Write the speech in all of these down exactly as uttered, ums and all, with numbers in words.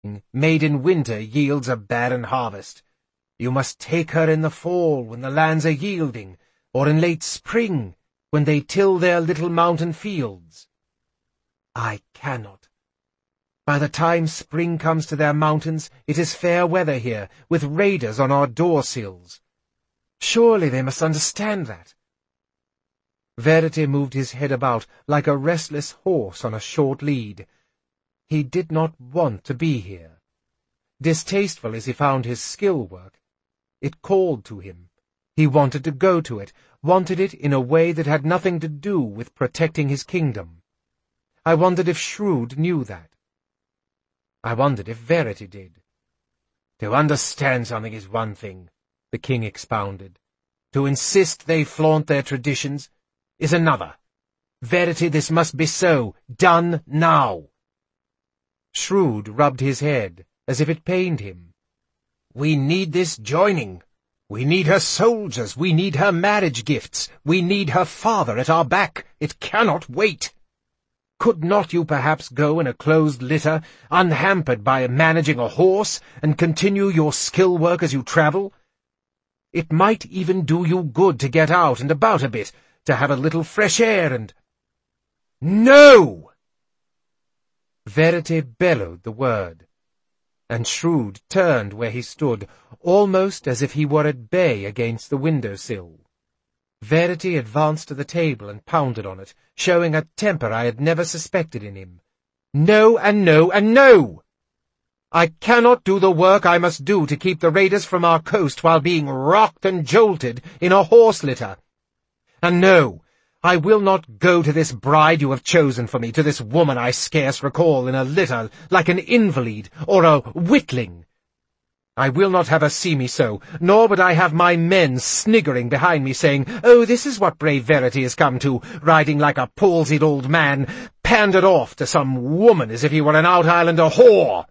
made in winter yields a barren harvest. You must take her in the fall when the lands are yielding, or in late spring when they till their little mountain fields. I cannot. By the time spring comes to their mountains, it is fair weather here, with raiders on our door-sills. Surely they must understand that. Verity moved his head about like a restless horse on a short lead. He did not want to be here. Distasteful as he found his skill work, it called to him. He wanted to go to it, wanted it in a way that had nothing to do with protecting his kingdom. I wondered if Shrewd knew that. I wondered if Verity did. To understand something is one thing, the king expounded. To insist they flaunt their traditions is another. Verity, this must be so, done now. Shrewd rubbed his head, as if it pained him. We need this joining. We need her soldiers. We need her marriage gifts. We need her father at our back. It cannot wait. Could not you perhaps go in a closed litter, unhampered by managing a horse, and continue your skill work as you travel? It might even do you good to get out and about a bit, to have a little fresh air and— No! Verity bellowed the word, and Shrewd turned where he stood, almost as if he were at bay against the window-sill. Verity advanced to the table and pounded on it, showing a temper I had never suspected in him. No, and no, and no! I cannot do the work I must do to keep the raiders from our coast while being rocked and jolted in a horse-litter. And no, I will not go to this bride you have chosen for me, to this woman I scarce recall in a litter like an invalid or a witling. I will not have her see me so, nor would I have my men sniggering behind me, saying, Oh, this is what brave Verity has come to, riding like a palsied old man, pandered off to some woman as if he were an out-islander whore.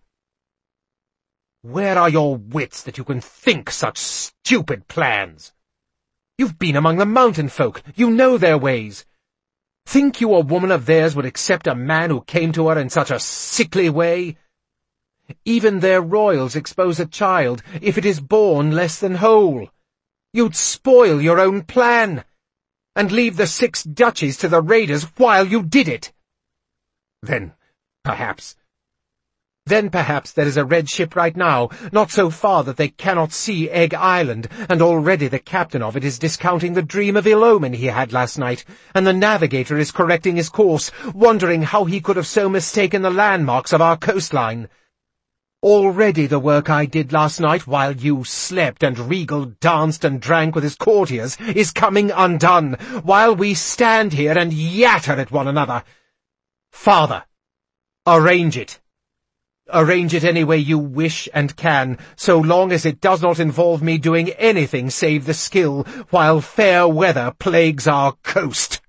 Where are your wits that you can think such stupid plans? You've been among the mountain folk. You know their ways. Think you a woman of theirs would accept a man who came to her in such a sickly way? Even their royals expose a child if it is born less than whole. You'd spoil your own plan, and leave the six duchies to the raiders while you did it. Then, perhaps... Then perhaps there is a red ship right now, not so far that they cannot see Egg Island, and already the captain of it is discounting the dream of ill omen he had last night, and the navigator is correcting his course, wondering how he could have so mistaken the landmarks of our coastline. Already the work I did last night while you slept and Regal danced and drank with his courtiers is coming undone, while we stand here and yatter at one another. Father, arrange it. Arrange it any way you wish and can, so long as it does not involve me doing anything save the skill, while fair weather plagues our coast.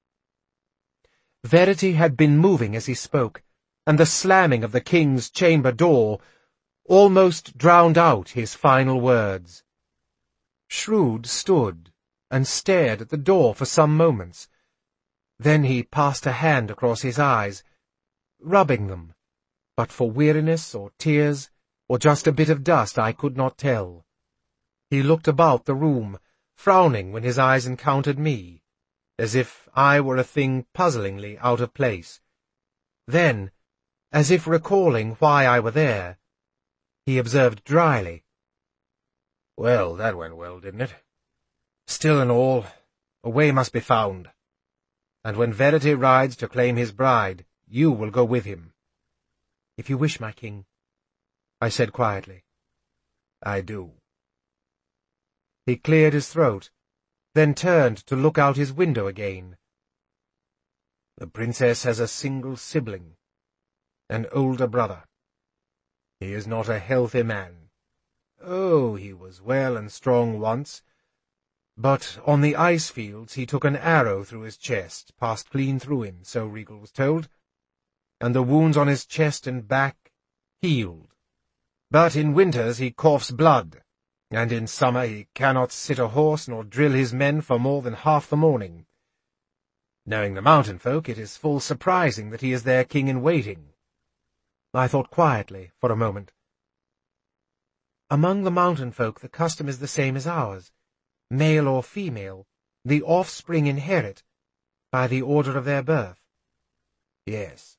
Verity had been moving as he spoke, and the slamming of the king's chamber door almost drowned out his final words. Shrewd stood and stared at the door for some moments. Then he passed a hand across his eyes, rubbing them, but for weariness or tears or just a bit of dust I could not tell. He looked about the room, frowning when his eyes encountered me, as if I were a thing puzzlingly out of place. Then, as if recalling why I were there, he observed dryly, Well, that went well, didn't it? Still and all, a way must be found. And when Verity rides to claim his bride, you will go with him. If you wish, my king, I said quietly. I do. He cleared his throat, then turned to look out his window again. The princess has a single sibling, an older brother. He is not a healthy man. Oh, he was well and strong once, but on the ice fields he took an arrow through his chest, passed clean through him, so Regal was told, and the wounds on his chest and back healed. But in winters he coughs blood, and in summer he cannot sit a horse nor drill his men for more than half the morning. Knowing the mountain folk, it is full surprising that he is their king-in-waiting. I thought quietly for a moment. Among the mountain folk the custom is the same as ours. Male or female, the offspring inherit by the order of their birth. Yes.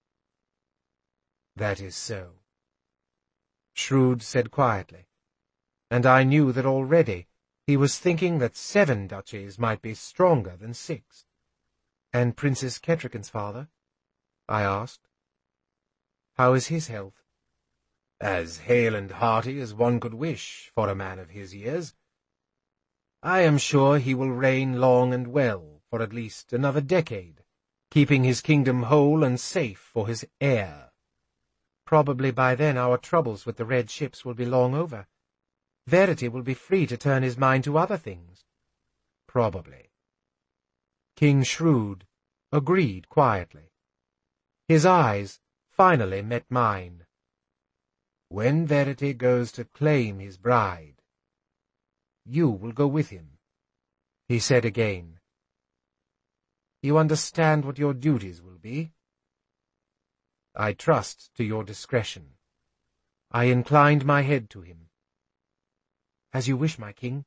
That is so. Shrewd said quietly, and I knew that already he was thinking that seven duchies might be stronger than six. And Princess Kettriken's father? I asked. How is his health? As hale and hearty as one could wish for a man of his years. I am sure he will reign long and well for at least another decade, keeping his kingdom whole and safe for his heir. Probably by then our troubles with the red ships will be long over. Verity will be free to turn his mind to other things. Probably. King Shrewd agreed quietly. His eyes finally met mine. When Verity goes to claim his bride, you will go with him, he said again. You understand what your duties will be? I trust to your discretion. I inclined my head to him. As you wish, my king.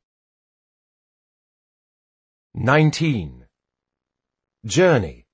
Nineteen. Journey.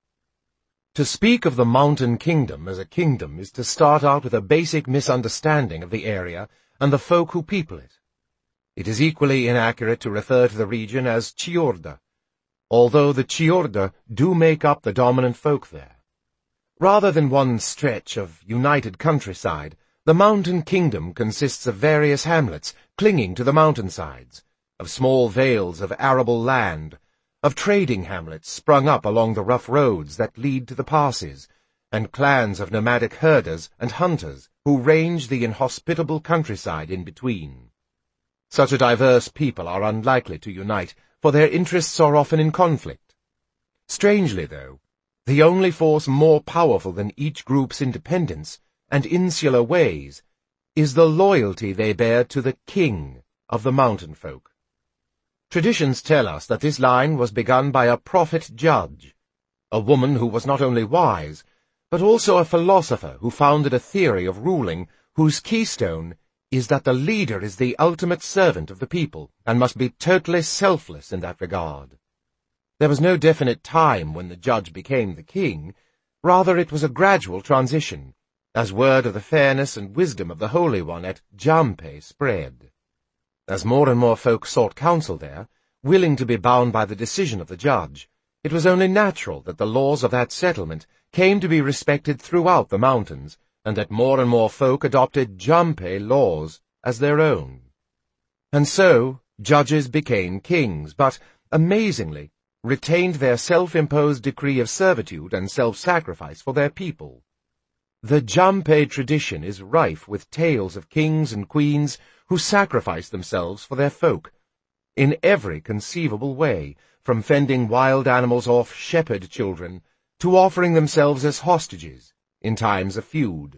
To speak of the Mountain Kingdom as a kingdom is to start out with a basic misunderstanding of the area and the folk who people it. It is equally inaccurate to refer to the region as Chiorda, although the Chiorda do make up the dominant folk there. Rather than one stretch of united countryside, the Mountain Kingdom consists of various hamlets clinging to the mountainsides, of small vales of arable land, of trading hamlets sprung up along the rough roads that lead to the passes, and clans of nomadic herders and hunters who range the inhospitable countryside in between. Such a diverse people are unlikely to unite, for their interests are often in conflict. Strangely, though, the only force more powerful than each group's independence and insular ways is the loyalty they bear to the king of the mountain folk. Traditions tell us that this line was begun by a prophet judge, a woman who was not only wise, but also a philosopher who founded a theory of ruling whose keystone is that the leader is the ultimate servant of the people and must be totally selfless in that regard. There was no definite time when the judge became the king, rather it was a gradual transition, as word of the fairness and wisdom of the Holy One at Jampe spread. As more and more folk sought counsel there, willing to be bound by the decision of the judge, it was only natural that the laws of that settlement came to be respected throughout the mountains, and that more and more folk adopted Jampe laws as their own. And so, judges became kings, but, amazingly, retained their self-imposed decree of servitude and self-sacrifice for their people. The Jampe tradition is rife with tales of kings and queens who sacrificed themselves for their folk, in every conceivable way, from fending wild animals off shepherd children to offering themselves as hostages in times of feud.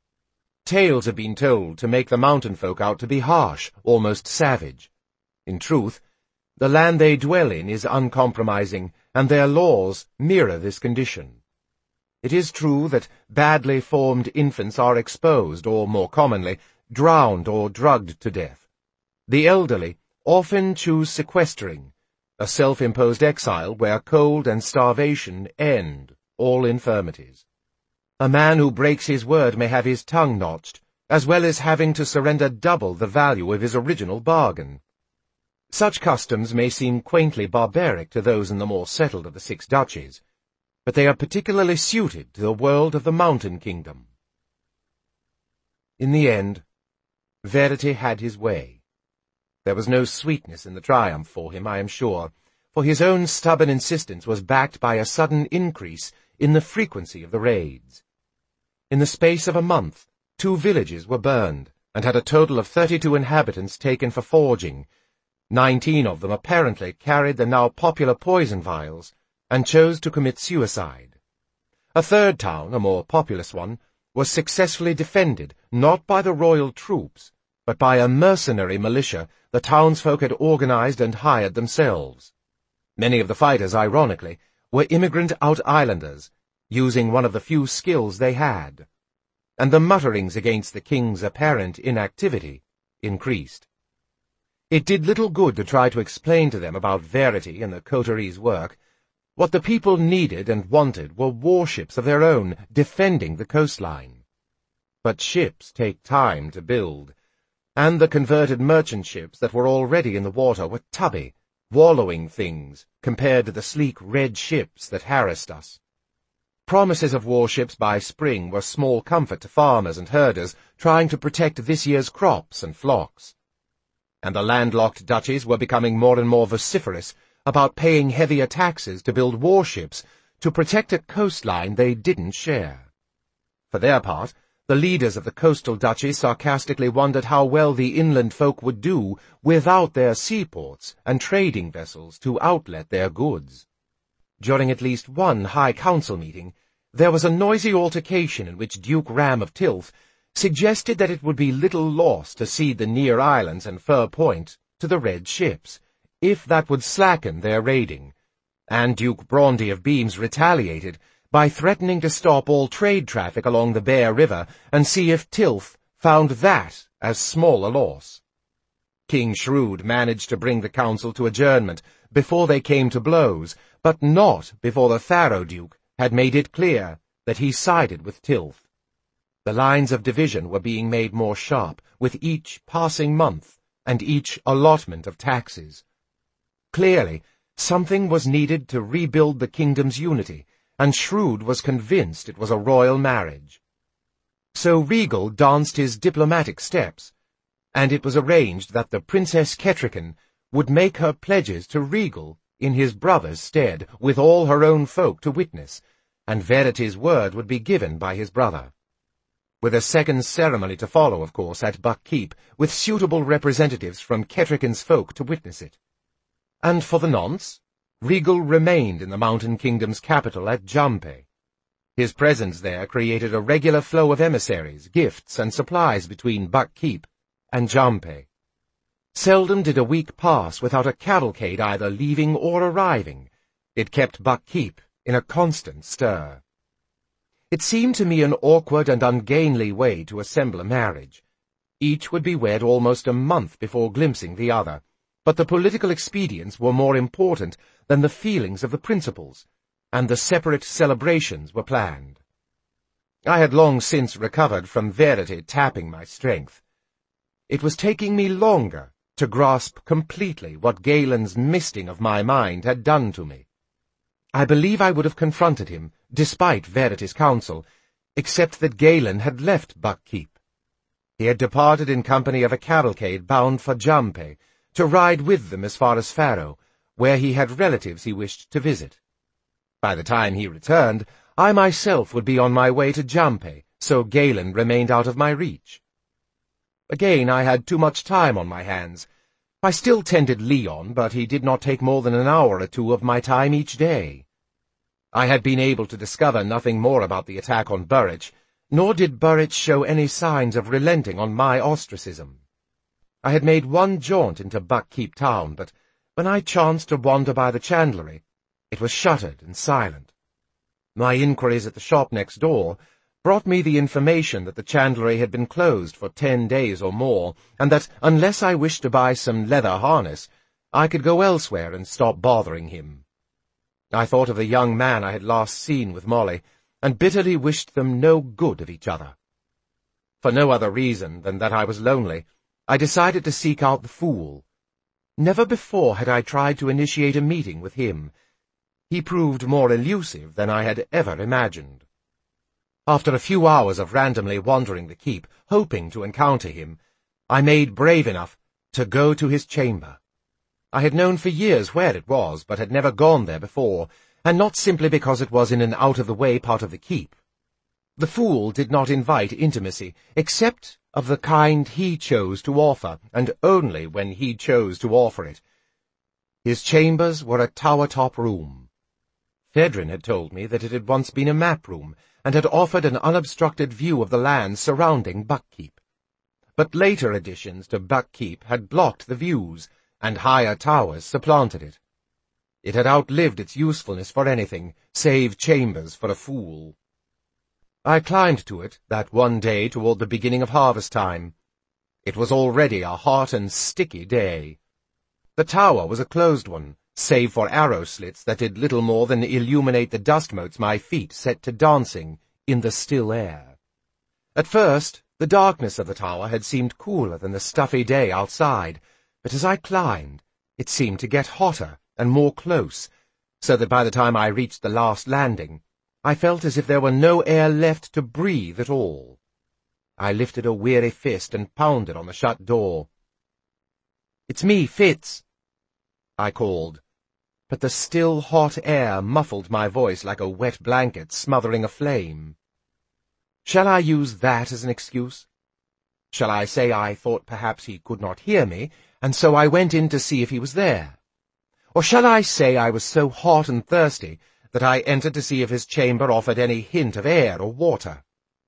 Tales have been told to make the mountain folk out to be harsh, almost savage. In truth, the land they dwell in is uncompromising, and their laws mirror this condition. It is true that badly formed infants are exposed, or more commonly, drowned or drugged to death. The elderly often choose sequestering, a self-imposed exile where cold and starvation end all infirmities. A man who breaks his word may have his tongue notched, as well as having to surrender double the value of his original bargain. Such customs may seem quaintly barbaric to those in the more settled of the six duchies, but they are particularly suited to the world of the Mountain Kingdom. In the end, Verity had his way. There was no sweetness in the triumph for him, I am sure, for his own stubborn insistence was backed by a sudden increase in the frequency of the raids. In the space of a month, two villages were burned, and had a total of thirty-two inhabitants taken for forging. Nineteen of them apparently carried the now popular poison vials, and chose to commit suicide. A third town, a more populous one, was successfully defended, not by the royal troops, but by a mercenary militia the townsfolk had organized and hired themselves. Many of the fighters, ironically, were immigrant out-islanders, using one of the few skills they had. and the mutterings against the king's apparent inactivity increased. It did little good to try to explain to them about Verity and the coteries' work. What the people needed and wanted were warships of their own, defending the coastline. But ships take time to build, and the converted merchant ships that were already in the water were tubby, wallowing things compared to the sleek red ships that harassed us. Promises of warships by spring were small comfort to farmers and herders trying to protect this year's crops and flocks. And the landlocked duchies were becoming more and more vociferous about paying heavier taxes to build warships to protect a coastline they didn't share. For their part, the leaders of the coastal duchies sarcastically wondered how well the inland folk would do without their seaports and trading vessels to outlet their goods. During at least one High Council meeting, there was a noisy altercation in which Duke Ram of Tilth suggested that it would be little loss to cede the near islands and Fir Point to the red ships, if that would slacken their raiding, and Duke Braundy of Beams retaliated by threatening to stop all trade traffic along the Bear River and see if Tilth found that as small a loss. King Shrewd managed to bring the council to adjournment before they came to blows, but not before the Tharo Duke had made it clear that he sided with Tilth. The lines of division were being made more sharp with each passing month and each allotment of taxes. Clearly, something was needed to rebuild the kingdom's unity, and Shrewd was convinced it was a royal marriage. So Regal danced his diplomatic steps, and it was arranged that the Princess Kettricken would make her pledges to Regal in his brother's stead, with all her own folk to witness, and Verity's word would be given by his brother. With a second ceremony to follow, of course, at Buck Keep, with suitable representatives from Kettricken's folk to witness it. And for the nonce, Regal remained in the Mountain Kingdom's capital at Jampe. His presence there created a regular flow of emissaries, gifts, and supplies between Buck Keep and Jampe. Seldom did a week pass without a cavalcade either leaving or arriving. It kept Buck Keep in a constant stir. It seemed to me an awkward and ungainly way to assemble a marriage. Each would be wed almost a month before glimpsing the other, but the political expedients were more important than the feelings of the principals, and the separate celebrations were planned. I had long since recovered from Verity tapping my strength. It was taking me longer to grasp completely what Galen's misting of my mind had done to me. I believe I would have confronted him, despite Verity's counsel, except that Galen had left Buck Keep. He had departed in company of a cavalcade bound for Jampe, to ride with them as far as Faro, where he had relatives he wished to visit. By the time he returned, I myself would be on my way to Jampe, so Galen remained out of my reach. Again, I had too much time on my hands. I still tended Leon, but he did not take more than an hour or two of my time each day. I had been able to discover nothing more about the attack on Burrich, nor did Burrich show any signs of relenting on my ostracism. I had made one jaunt into Buck Keep town, but when I chanced to wander by the chandlery, it was shuttered and silent. My inquiries at the shop next door brought me the information that the chandlery had been closed for ten days or more, and that, unless I wished to buy some leather harness, I could go elsewhere and stop bothering him. I thought of the young man I had last seen with Molly, and bitterly wished them no good of each other. For no other reason than that I was lonely, I decided to seek out the fool. Never before had I tried to initiate a meeting with him. He proved more elusive than I had ever imagined. After a few hours of randomly wandering the keep, hoping to encounter him, I made brave enough to go to his chamber. I had known for years where it was, but had never gone there before, and not simply because it was in an out-of-the-way part of the keep. The fool did not invite intimacy, except of the kind he chose to offer, and only when he chose to offer it. His chambers were a tower-top room. Fedrin had told me that it had once been a map-room, and had offered an unobstructed view of the land surrounding Buck Keep. But later additions to Buck Keep had blocked the views, and higher towers supplanted it. It had outlived its usefulness for anything, save chambers for a fool. I climbed to it that one day toward the beginning of harvest time. It was already a hot and sticky day. The tower was a closed one, save for arrow slits that did little more than illuminate the dust motes my feet set to dancing in the still air. At first, the darkness of the tower had seemed cooler than the stuffy day outside, but as I climbed, it seemed to get hotter and more close, so that by the time I reached the last landing, I felt as if there were no air left to breathe at all. I lifted a weary fist and pounded on the shut door. "It's me, Fitz," I called, but the still hot air muffled my voice like a wet blanket smothering a flame. Shall I use that as an excuse? Shall I say I thought perhaps he could not hear me, and so I went in to see if he was there? Or shall I say I was so hot and thirsty that I entered to see if his chamber offered any hint of air or water?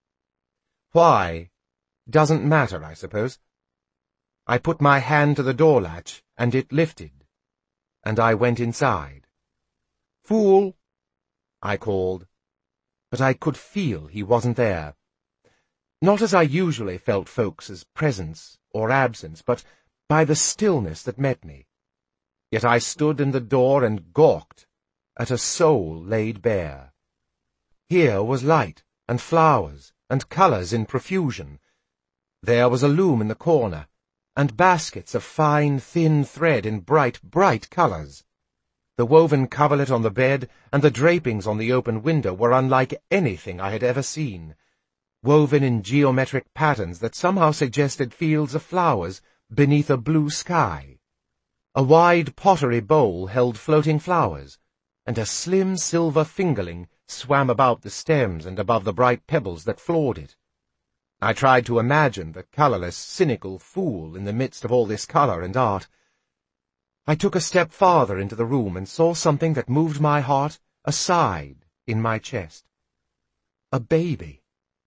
Why? Doesn't matter, I suppose. I put my hand to the door latch, and it lifted, and I went inside. "Fool!" I called, but I could feel he wasn't there. Not as I usually felt folks' presence or absence, but by the stillness that met me. Yet I stood in the door and gawked at a soul laid bare. Here was light and flowers and colours in profusion. There was a loom in the corner, and baskets of fine, thin thread in bright, bright colours. The woven coverlet on the bed and the drapings on the open window were unlike anything I had ever seen, woven in geometric patterns that somehow suggested fields of flowers beneath a blue sky. A wide pottery bowl held floating flowers, and a slim silver fingerling swam about the stems and above the bright pebbles that floored it. I tried to imagine the colourless, cynical fool in the midst of all this colour and art. I took a step farther into the room and saw something that moved my heart aside in my chest. A baby.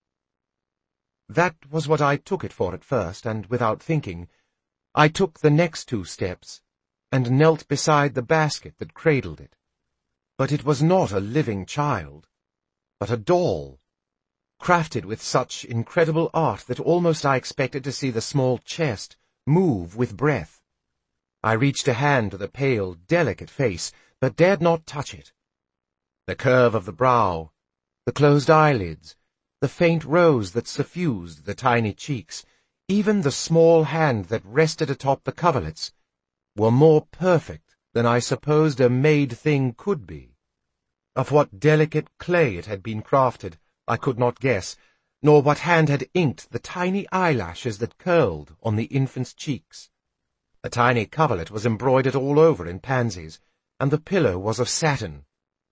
That was what I took it for at first, and without thinking, I took the next two steps and knelt beside the basket that cradled it. But it was not a living child, but a doll, crafted with such incredible art that almost I expected to see the small chest move with breath. I reached a hand to the pale, delicate face, but dared not touch it. The curve of the brow, the closed eyelids, the faint rose that suffused the tiny cheeks, even the small hand that rested atop the coverlets, were more perfect than I supposed a made thing could be. Of what delicate clay it had been crafted, I could not guess, nor what hand had inked the tiny eyelashes that curled on the infant's cheeks. The tiny coverlet was embroidered all over in pansies, and the pillow was of satin.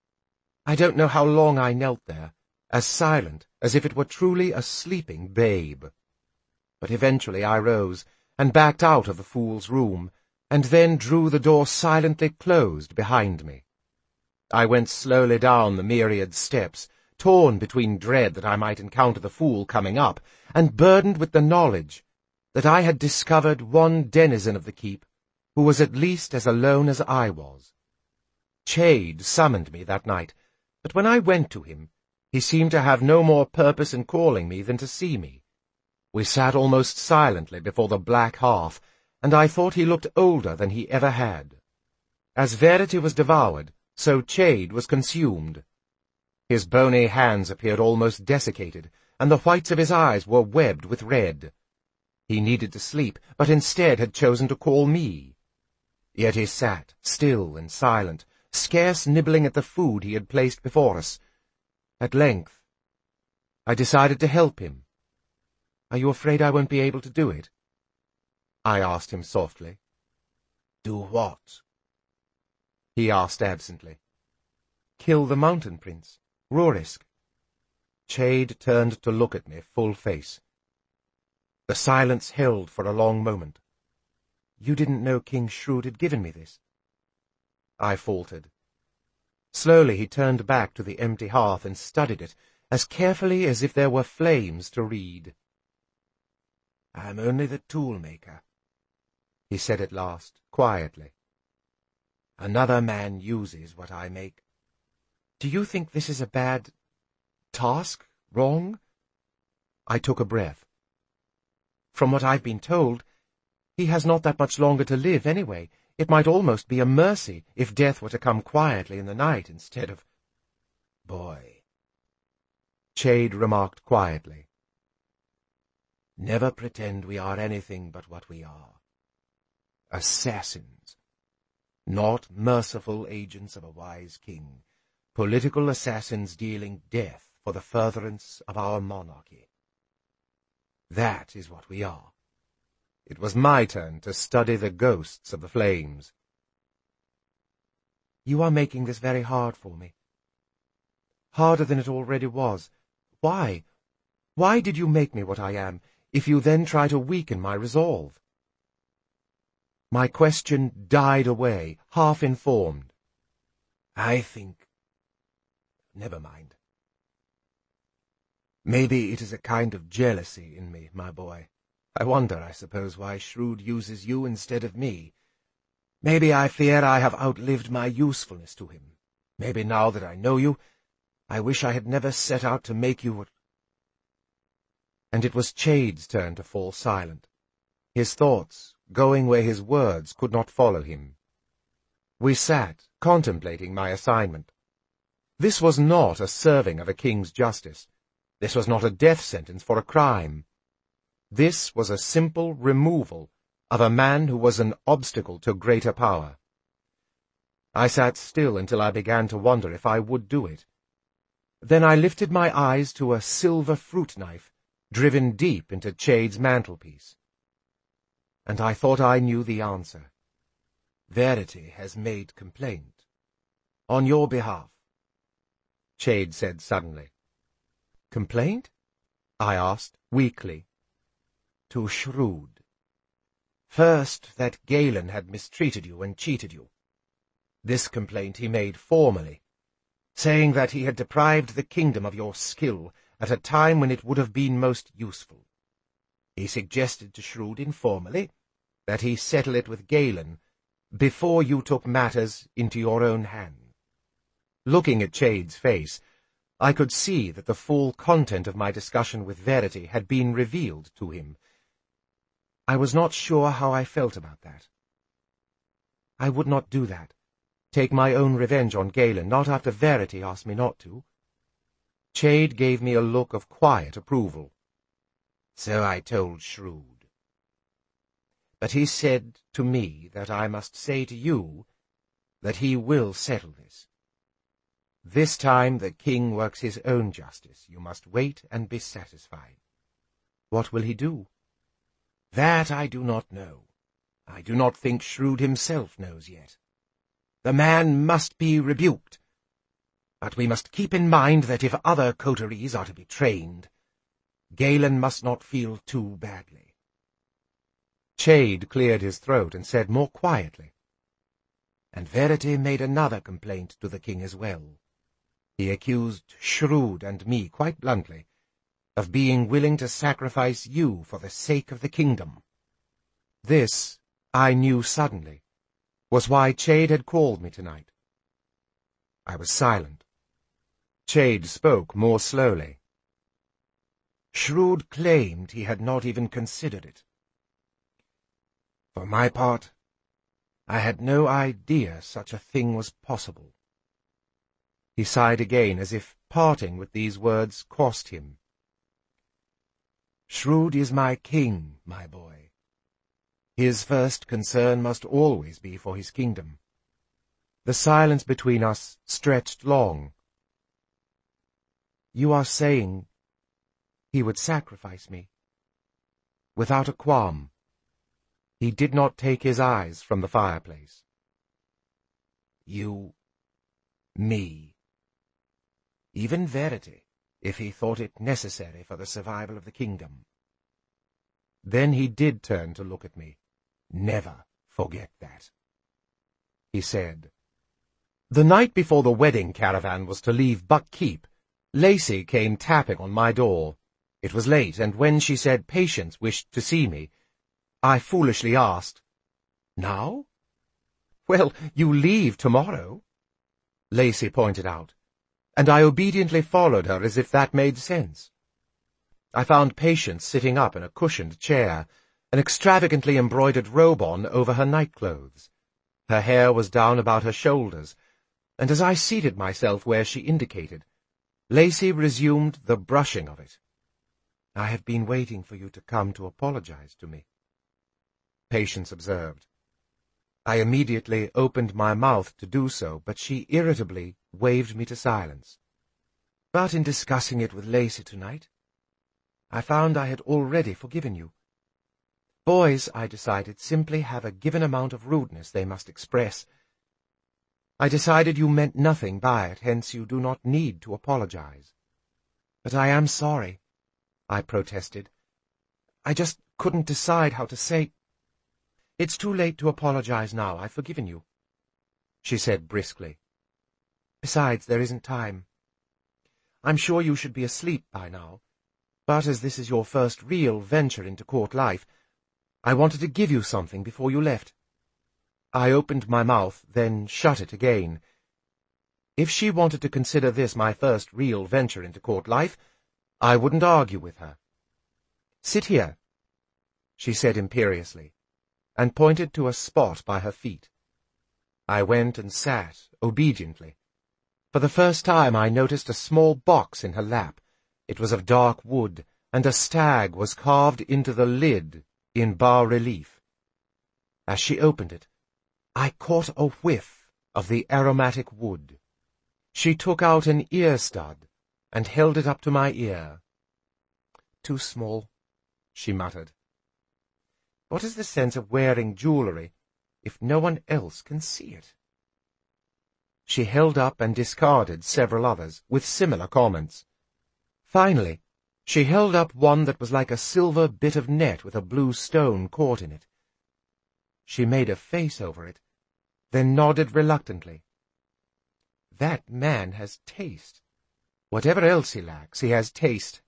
I don't know how long I knelt there, as silent as if it were truly a sleeping babe. But eventually I rose, and backed out of the fool's room, and then drew the door silently closed behind me. I went slowly down the myriad steps, torn between dread that I might encounter the fool coming up, and burdened with the knowledge that I had discovered one denizen of the keep who was at least as alone as I was. Chade summoned me that night, but when I went to him, he seemed to have no more purpose in calling me than to see me. We sat almost silently before the black hearth, and I thought he looked older than he ever had. As Verity was devoured, so Chade was consumed. His bony hands appeared almost desiccated, and the whites of his eyes were webbed with red. He needed to sleep, but instead had chosen to call me. Yet he sat, still and silent, scarce nibbling at the food he had placed before us. At length, I decided to help him. "Are you afraid I won't be able to do it?" I asked him softly. "Do what?" he asked absently. "Kill the Mountain Prince, Rurisk." Chade turned to look at me full face. The silence held for a long moment. "You didn't know King Shrewd had given me this?" I faltered. Slowly he turned back to the empty hearth and studied it, as carefully as if there were flames to read. "I am only the tool-maker," he said at last, quietly. "Another man uses what I make." "Do you think this is a bad task, wrong? I took a breath. From what I've been told, he has not that much longer to live anyway. It might almost be a mercy if death were to come quietly in the night instead of— Boy, Chade remarked quietly. Never pretend we are anything but what we are. Assassins. Not merciful agents of a wise king. Political assassins dealing death for the furtherance of our monarchy. That is what we are. It was my turn to study the ghosts of the flames. You are making this very hard for me. Harder than it already was. Why? Why did you make me what I am, if you then try to weaken my resolve? My question died away, half-informed. I think— Never mind. Maybe it is a kind of jealousy in me, my boy. I wonder, I suppose, why Shrewd uses you instead of me. Maybe I fear I have outlived my usefulness to him. Maybe now that I know you, I wish I had never set out to make you what— And it was Chade's turn to fall silent, his thoughts going where his words could not follow him. We sat, contemplating my assignment. This was not a serving of a king's justice. This was not a death sentence for a crime. This was a simple removal of a man who was an obstacle to greater power. I sat still until I began to wonder if I would do it. Then I lifted my eyes to a silver fruit knife driven deep into Chade's mantelpiece. And I thought I knew the answer. Verity has made complaint. On your behalf, Chade said suddenly. Complaint? I asked, weakly. To Shrewd. First, that Galen had mistreated you and cheated you. This complaint he made formally, saying that he had deprived the kingdom of your skill at a time when it would have been most useful. He suggested to Shrewd informally that he settle it with Galen before you took matters into your own hands. Looking at Chade's face, I could see that the full content of my discussion with Verity had been revealed to him. I was not sure how I felt about that. I would not do that. Take my own revenge on Galen, not after Verity asked me not to. Chade gave me a look of quiet approval. So I told Shrewd. But he said to me that I must say to you that he will settle this. This time the king works his own justice. You must wait and be satisfied. What will he do? That I do not know. I do not think Shrewd himself knows yet. The man must be rebuked. But we must keep in mind that if other coteries are to be trained, Galen must not feel too badly. Chade cleared his throat and said more quietly. And Verity made another complaint to the king as well. He accused Shrewd and me quite bluntly of being willing to sacrifice you for the sake of the kingdom. This, I knew suddenly, was why Chade had called me tonight. I was silent. Chade spoke more slowly. Shrewd claimed he had not even considered it. For my part, I had no idea such a thing was possible. He sighed again, as if parting with these words cost him. Shrewd is my king, my boy. His first concern must always be for his kingdom. The silence between us stretched long. You are saying he would sacrifice me? Without a qualm. He did not take his eyes from the fireplace. You, me, even Verity, if he thought it necessary for the survival of the kingdom. Then he did turn to look at me. Never forget that, he said. The night before the wedding caravan was to leave Buck Keep, Lacey came tapping on my door. It was late, and when she said Patience wished to see me, I foolishly asked, "Now?" "Well, you leave tomorrow," Lacey pointed out, and I obediently followed her as if that made sense. I found Patience sitting up in a cushioned chair, an extravagantly embroidered robe on over her nightclothes. Her hair was down about her shoulders, and as I seated myself where she indicated, Lacey resumed the brushing of it. "I have been waiting for you to come to apologize to me," Patience observed. I immediately opened my mouth to do so, but she irritably waved me to silence. "But in discussing it with Lacey tonight, I found I had already forgiven you. Boys, I decided, simply have a given amount of rudeness they must express. I decided you meant nothing by it, hence you do not need to apologize." "But I am sorry," I protested. "I just couldn't decide how to say—" "It's too late to apologize now. I've forgiven you," she said briskly. "Besides, there isn't time. I'm sure you should be asleep by now, but as this is your first real venture into court life, I wanted to give you something before you left." I opened my mouth, then shut it again. If she wanted to consider this my first real venture into court life, I wouldn't argue with her. "Sit here," she said imperiously, and pointed to a spot by her feet. I went and sat, obediently. For the first time I noticed a small box in her lap. It was of dark wood, and a stag was carved into the lid in bas-relief. As she opened it, I caught a whiff of the aromatic wood. She took out an ear-stud and held it up to my ear. "Too small," she muttered. "What is the sense of wearing jewelry if no one else can see it?" She held up and discarded several others, with similar comments. Finally, she held up one that was like a silver bit of net with a blue stone caught in it. She made a face over it, then nodded reluctantly. "That man has taste. Whatever else he lacks, he has taste."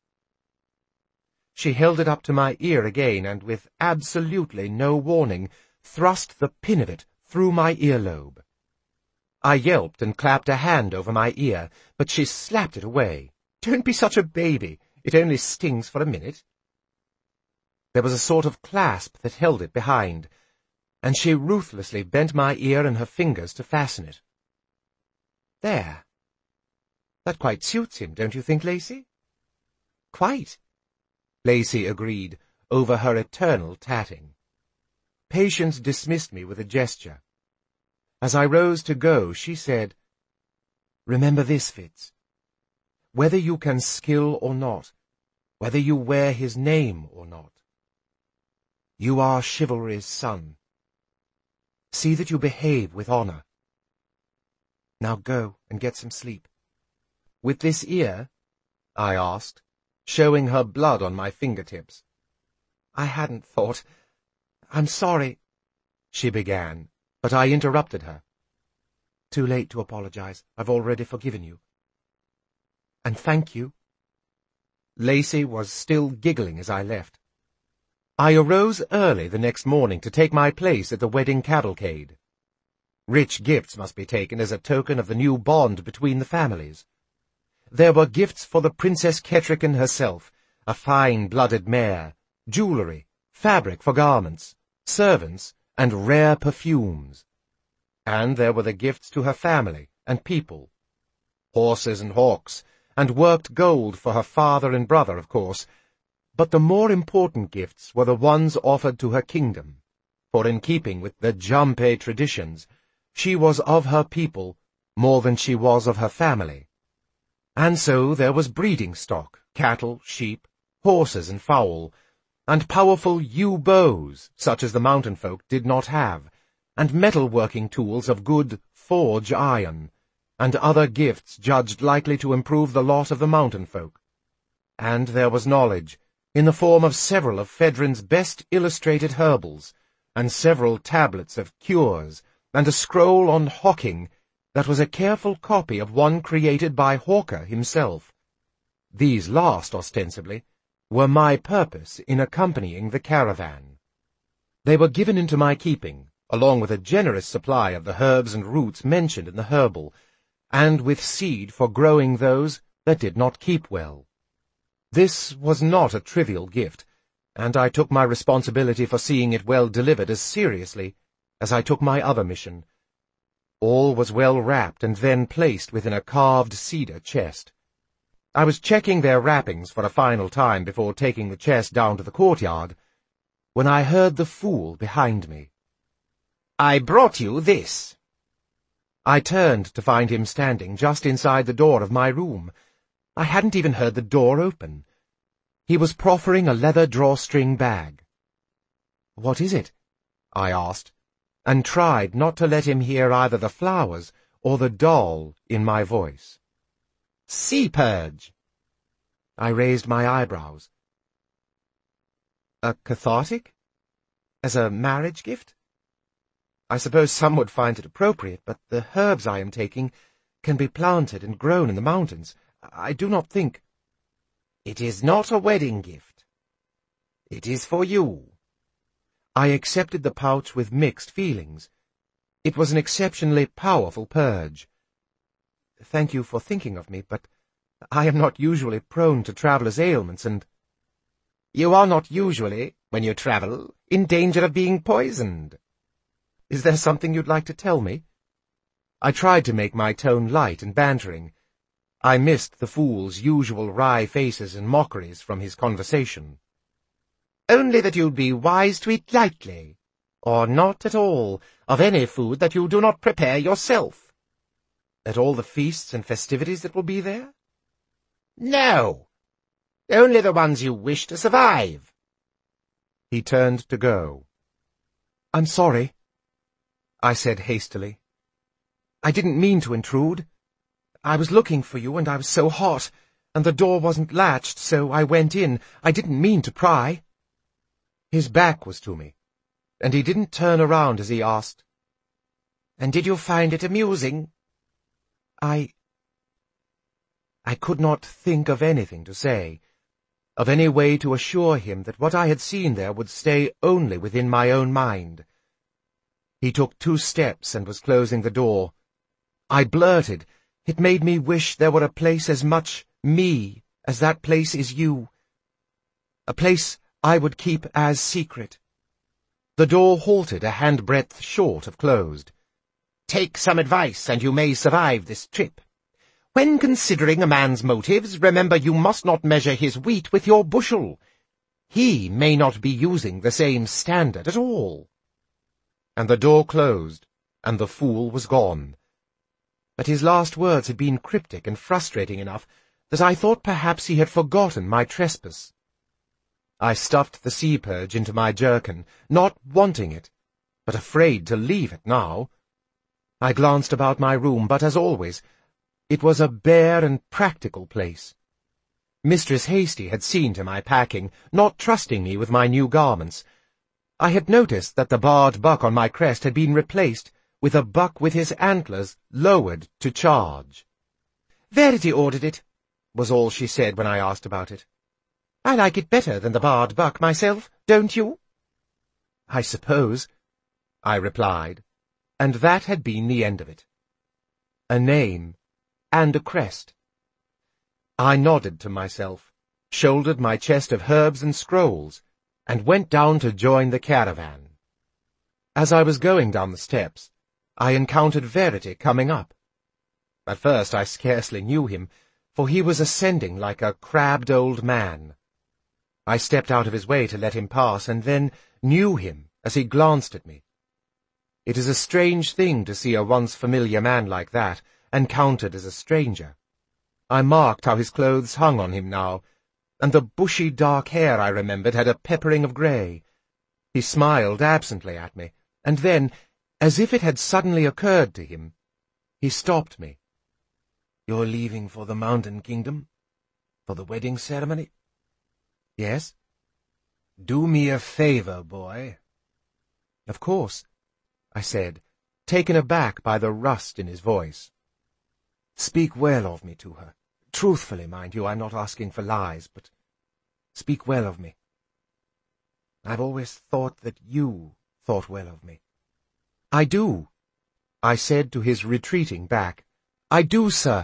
She held it up to my ear again, and with absolutely no warning, thrust the pin of it through my earlobe. I yelped and clapped a hand over my ear, but she slapped it away. "Don't be such a baby. It only stings for a minute." There was a sort of clasp that held it behind, and she ruthlessly bent my ear in her fingers to fasten it. "There. That quite suits him, don't you think, Lacey?" "Quite," Lacey agreed, over her eternal tatting. Patience dismissed me with a gesture. As I rose to go, she said, "Remember this, Fitz. Whether you can skill or not, whether you wear his name or not, you are chivalry's son. See that you behave with honor. Now go and get some sleep." "With this ear?" I asked, showing her blood on my fingertips. "I hadn't thought. I'm sorry," she began, but I interrupted her. "Too late to apologize. I've already forgiven you." "And thank you." Lacey was still giggling as I left. I arose early the next morning to take my place at the wedding cavalcade. Rich gifts must be taken as a token of the new bond between the families. There were gifts for the Princess Kettricken herself, a fine-blooded mare, jewelry, fabric for garments, servants, and rare perfumes. And there were the gifts to her family and people. Horses and hawks, and worked gold for her father and brother, of course, but the more important gifts were the ones offered to her kingdom, for in keeping with the Jampe traditions, she was of her people more than she was of her family. And so there was breeding stock, cattle, sheep, horses and fowl, and powerful yew bows, such as the mountain folk did not have, and metal-working tools of good forge iron, and other gifts judged likely to improve the lot of the mountain folk. And there was knowledge, in the form of several of Fedrin's best illustrated herbals, and several tablets of cures, and a scroll on hawking that was a careful copy of one created by Hawker himself. These last, ostensibly, were my purpose in accompanying the caravan. They were given into my keeping, along with a generous supply of the herbs and roots mentioned in the herbal, and with seed for growing those that did not keep well. This was not a trivial gift, and I took my responsibility for seeing it well delivered as seriously as I took my other mission. All was well wrapped and then placed within a carved cedar chest. I was checking their wrappings for a final time before taking the chest down to the courtyard, when I heard the fool behind me. "I brought you this." I turned to find him standing just inside the door of my room. I hadn't even heard the door open. He was proffering a leather drawstring bag. "What is it?" I asked, and tried not to let him hear either the flowers or the doll in my voice. "Sea purge." I raised my eyebrows. "A cathartic? As a marriage gift? I suppose some would find it appropriate, but the herbs I am taking can be planted and grown in the mountains. I do not think—" "It is not a wedding gift. It is for you." I accepted the pouch with mixed feelings. It was an exceptionally powerful purge. "Thank you for thinking of me, but I am not usually prone to traveller's ailments, and—" "You are not usually, when you travel, in danger of being poisoned." "Is there something you'd like to tell me?" I tried to make my tone light and bantering. I missed the fool's usual wry faces and mockeries from his conversation. "Only that you'd be wise to eat lightly, or not at all, of any food that you do not prepare yourself." "At all the feasts and festivities that will be there?" "No, only the ones you wish to survive." He turned to go. "I'm sorry," I said hastily. "I didn't mean to intrude. I was looking for you, and I was so hot, and the door wasn't latched, so I went in. I didn't mean to pry." His back was to me, and he didn't turn around as he asked, "And did you find it amusing?" I... I could not think of anything to say, of any way to assure him that what I had seen there would stay only within my own mind. He took two steps and was closing the door. I blurted, "It made me wish there were a place as much me as that place is you. A place I would keep as secret." The door halted a handbreadth short of closed. "Take some advice, and you may survive this trip. When considering a man's motives, remember you must not measure his wheat with your bushel. He may not be using the same standard at all." And the door closed, and the fool was gone. But his last words had been cryptic and frustrating enough that I thought perhaps he had forgotten my trespass. I stuffed the sea purge into my jerkin, not wanting it, but afraid to leave it now. I glanced about my room, but as always, it was a bare and practical place. Mistress Hasty had seen to my packing, not trusting me with my new garments. I had noticed that the barred buck on my crest had been replaced with a buck with his antlers lowered to charge. "Verity ordered it," was all she said when I asked about it. "I like it better than the barred buck myself, don't you?" "I suppose," I replied, and that had been the end of it. A name and a crest. I nodded to myself, shouldered my chest of herbs and scrolls, and went down to join the caravan. As I was going down the steps, I encountered Verity coming up. At first I scarcely knew him, for he was ascending like a crabbed old man. I stepped out of his way to let him pass, and then knew him as he glanced at me. It is a strange thing to see a once familiar man like that, and counted as a stranger. I marked how his clothes hung on him now, and the bushy dark hair I remembered had a peppering of grey. He smiled absently at me, and then, as if it had suddenly occurred to him, he stopped me. "You're leaving for the Mountain Kingdom? For the wedding ceremony?" "Yes." "Do me a favor, boy." "Of course," I said, taken aback by the rust in his voice. "Speak well of me to her. Truthfully, mind you, I'm not asking for lies, but speak well of me. I've always thought that you thought well of me." "I do," I said to his retreating back, I do, sir."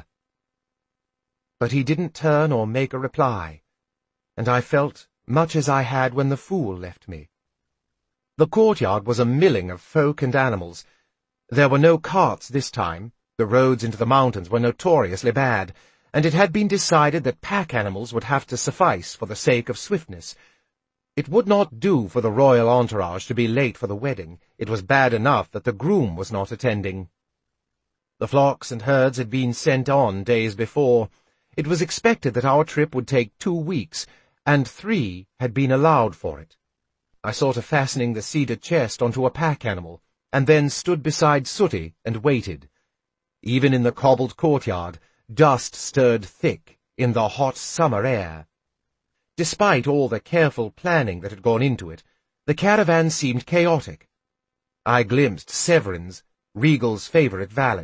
But he didn't turn or make a reply, and I felt much as I had when the fool left me. The courtyard was a milling of folk and animals. There were no carts this time. The roads into the mountains were notoriously bad, and it had been decided that pack animals would have to suffice for the sake of swiftness. It would not do for the royal entourage to be late for the wedding. It was bad enough that the groom was not attending. The flocks and herds had been sent on days before. It was expected that our trip would take two weeks, and three had been allowed for it. I saw to fastening the cedar chest onto a pack animal, and then stood beside Sooty and waited. Even in the cobbled courtyard, dust stirred thick in the hot summer air. Despite all the careful planning that had gone into it, the caravan seemed chaotic. I glimpsed Severin's, Regal's favourite valet.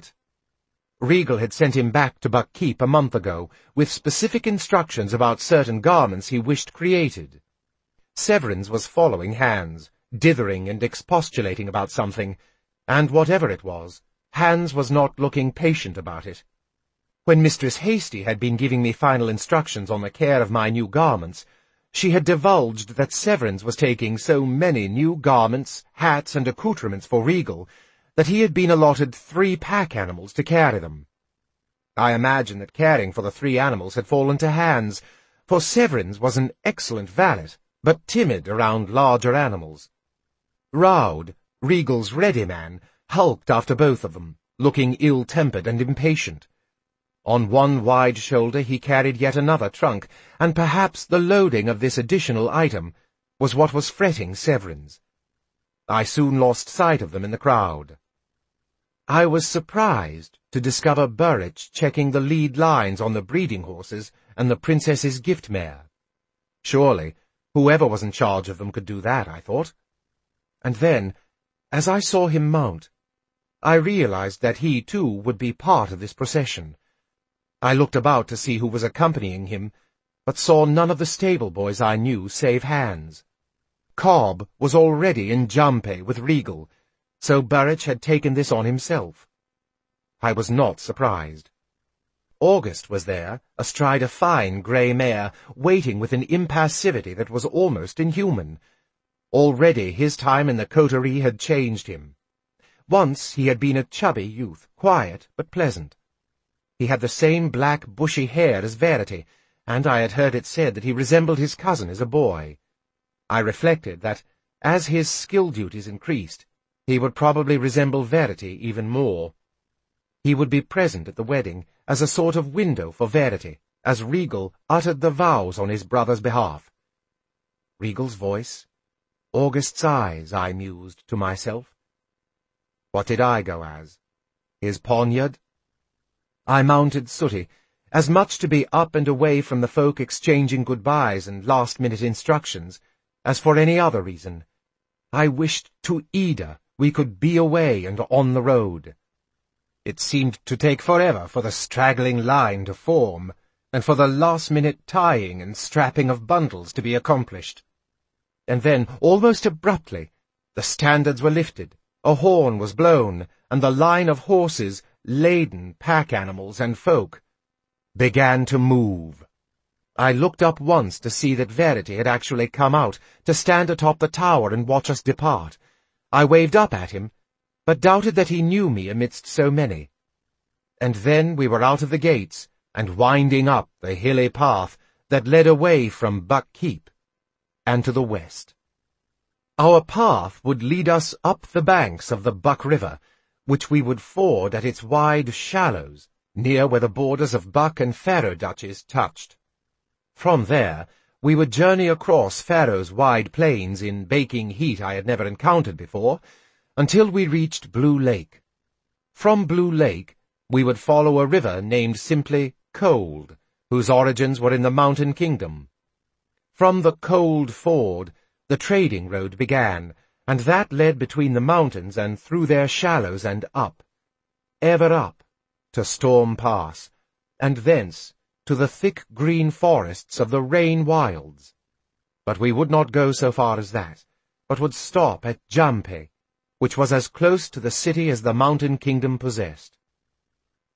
Regal had sent him back to Buckkeep a month ago, with specific instructions about certain garments he wished created. Severin's was following Hans, dithering and expostulating about something, and whatever it was, Hans was not looking patient about it. When Mistress Hasty had been giving me final instructions on the care of my new garments, she had divulged that Severin's was taking so many new garments, hats, and accoutrements for Regal that he had been allotted three pack animals to carry them. I imagine that caring for the three animals had fallen to Hans, for Severin's was an excellent valet, but timid around larger animals. Raud, Regal's ready man, hulked after both of them, looking ill-tempered and impatient. On one wide shoulder he carried yet another trunk, and perhaps the loading of this additional item was what was fretting Severin's. I soon lost sight of them in the crowd. I was surprised to discover Burrich checking the lead lines on the breeding horses and the princess's gift mare. Surely, whoever was in charge of them could do that, I thought. And then, as I saw him mount, I realized that he, too, would be part of this procession. I looked about to see who was accompanying him, but saw none of the stable boys I knew save Hans. Cobb was already in Jampe with Regal, so Burrich had taken this on himself. I was not surprised. August was there, astride a fine grey mare, waiting with an impassivity that was almost inhuman. Already his time in the coterie had changed him. Once he had been a chubby youth, quiet but pleasant. He had the same black bushy hair as Verity, and I had heard it said that he resembled his cousin as a boy. I reflected that, as his skill duties increased, he would probably resemble Verity even more. He would be present at the wedding, as a sort of window for Verity, as Regal uttered the vows on his brother's behalf. Regal's voice, August's eyes, I mused to myself. What did I go as? His poniard? I mounted Sooty, as much to be up and away from the folk exchanging goodbyes and last-minute instructions, as for any other reason. I wished to Ida we could be away and on the road. It seemed to take forever for the straggling line to form, and for the last-minute tying and strapping of bundles to be accomplished. And then, almost abruptly, the standards were lifted, a horn was blown, and the line of horses, laden pack-animals and folk, began to move. I looked up once to see that Verity had actually come out, to stand atop the tower and watch us depart. I waved up at him, but doubted that he knew me amidst so many. And then we were out of the gates, and winding up the hilly path that led away from Buckkeep, and to the west. Our path would lead us up the banks of the Buck River, which we would ford at its wide shallows, near where the borders of Buck and Faroe Duchies touched. From there, we would journey across Faroe's wide plains in baking heat I had never encountered before, until we reached Blue Lake. From Blue Lake, we would follow a river named simply Cold, whose origins were in the Mountain Kingdom. From the Cold Ford, the trading road began, and that led between the mountains and through their shallows and up, ever up, to Storm Pass, and thence to the thick green forests of the Rain Wilds. But we would not go so far as that, but would stop at Jampe, which was as close to the city as the Mountain Kingdom possessed.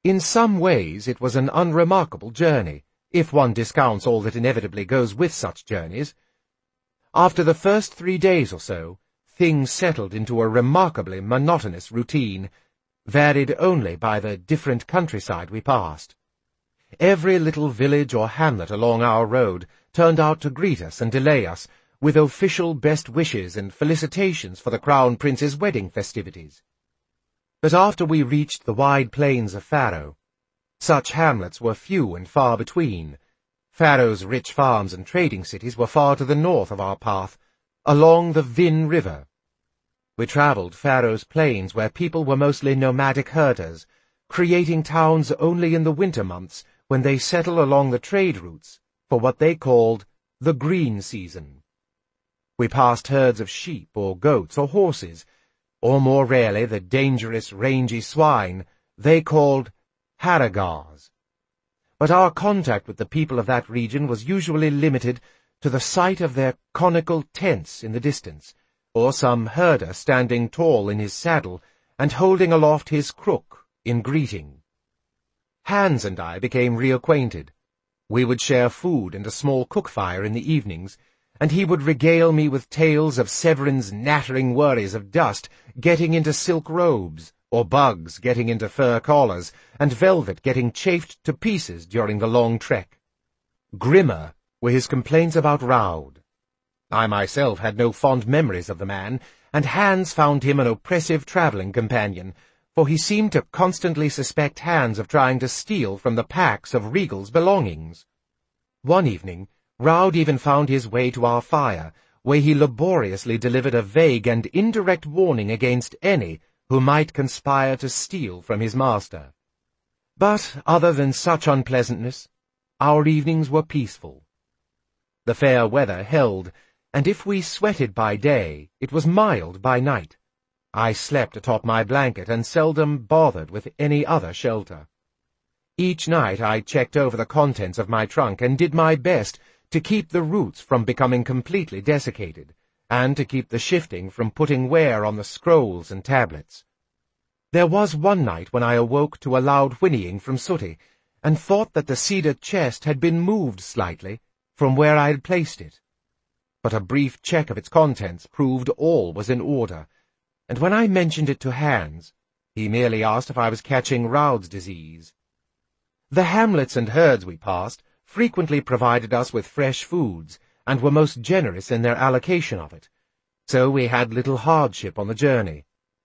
In some ways it was an unremarkable journey, if one discounts all that inevitably goes with such journeys. After the first three days or so, things settled into a remarkably monotonous routine, varied only by the different countryside we passed. Every little village or hamlet along our road turned out to greet us and delay us, with official best wishes and felicitations for the Crown Prince's wedding festivities. But after we reached the wide plains of Faro, such hamlets were few and far between. Faro's rich farms and trading cities were far to the north of our path, along the Vin River. We travelled Faro's plains where people were mostly nomadic herders, creating towns only in the winter months when they settle along the trade routes for what they called the green season. We passed herds of sheep or goats or horses, or more rarely the dangerous rangy swine they called haragars. But our contact with the people of that region was usually limited to the sight of their conical tents in the distance, or some herder standing tall in his saddle and holding aloft his crook in greeting. Hans and I became reacquainted. We would share food and a small cook-fire in the evenings, and he would regale me with tales of Severin's nattering worries of dust getting into silk robes, or bugs getting into fur collars, and velvet getting chafed to pieces during the long trek. Grimmer were his complaints about Raud. I myself had no fond memories of the man, and Hans found him an oppressive travelling companion, for he seemed to constantly suspect Hans of trying to steal from the packs of Regal's belongings. One evening, Raud even found his way to our fire, where he laboriously delivered a vague and indirect warning against any who might conspire to steal from his master. But, other than such unpleasantness, our evenings were peaceful. The fair weather held, and if we sweated by day, it was mild by night. I slept atop my blanket and seldom bothered with any other shelter. Each night I checked over the contents of my trunk and did my best to keep the roots from becoming completely desiccated, and to keep the shifting from putting wear on the scrolls and tablets. There was one night when I awoke to a loud whinnying from Sooty, and thought that the cedar chest had been moved slightly from where I had placed it. But a brief check of its contents proved all was in order, and when I mentioned it to Hans, he merely asked if I was catching Raud's disease. The hamlets and herds we passed frequently provided us with fresh foods, and were most generous in their allocation of it, so we had little hardship on the journey.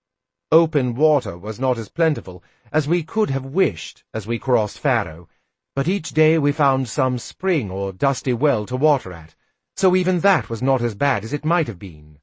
Open water was not as plentiful as we could have wished as we crossed Faro, but each day we found some spring or dusty well to water at, so even that was not as bad as it might have been.